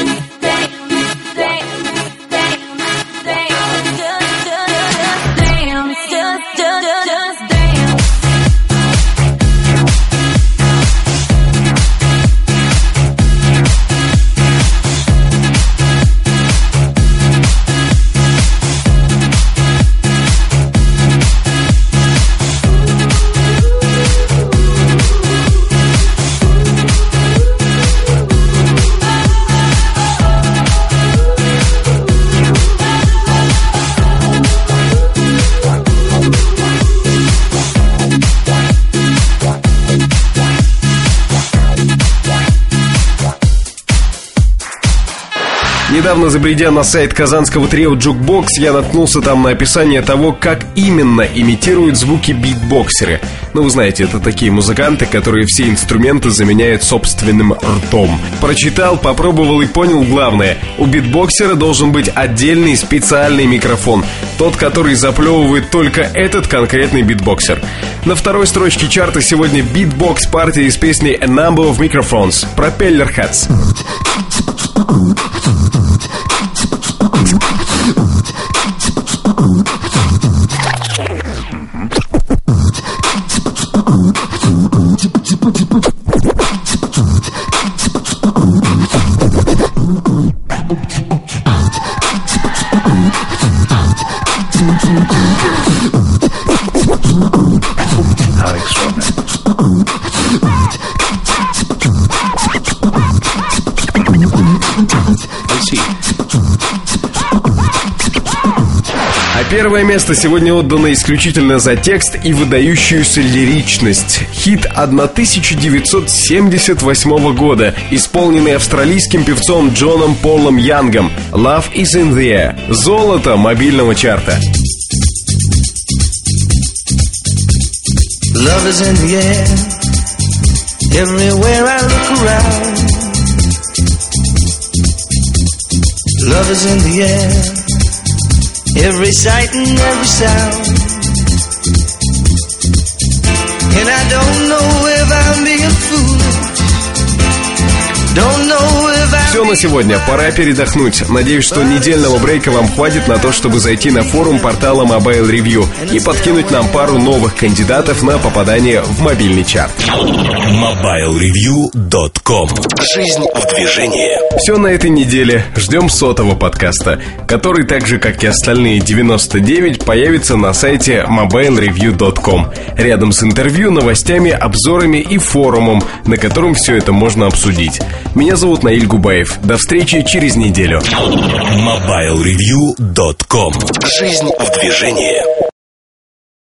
Недавно, забредя на сайт казанского трио Jukebox, я наткнулся там на описание того, как именно имитируют звуки битбоксеры. Ну, вы знаете, это такие музыканты, которые все инструменты заменяют собственным ртом. Прочитал, попробовал и понял главное. У битбоксера должен быть отдельный специальный микрофон. Тот, который заплевывает только этот конкретный битбоксер. На второй строчке чарта сегодня битбокс-партия из песни A Number of Microphones, Propeller Heads. А первое место сегодня отдано исключительно за текст и выдающуюся лиричность. Хит тысяча девятьсот семьдесят восьмого года, исполненный австралийским певцом Джоном Полом Янгом. Love is in the air. Золото мобильного чарта. Love is in the air. Everywhere I look around, love is in the air, every sight and every sound. And I don't know if I'm being foolish, don't know if I'm... Все на сегодня, пора передохнуть. Надеюсь, что недельного брейка вам хватит на то, чтобы зайти на форум портала Mobile Review и подкинуть нам пару новых кандидатов на попадание в мобильный чарт. мобайл ревью точка ком. Жизнь в движении. Все на этой неделе. Ждем сотого подкаста, который, так же как и остальные девяносто девять, появится на сайте мобайл ревью точка ком, рядом с интервью, новостями, обзорами и форумом, на котором все это можно обсудить. Меня зовут Наиль Губаев. До встречи через неделю. мобайл ревью точка ком. Жизнь в движении.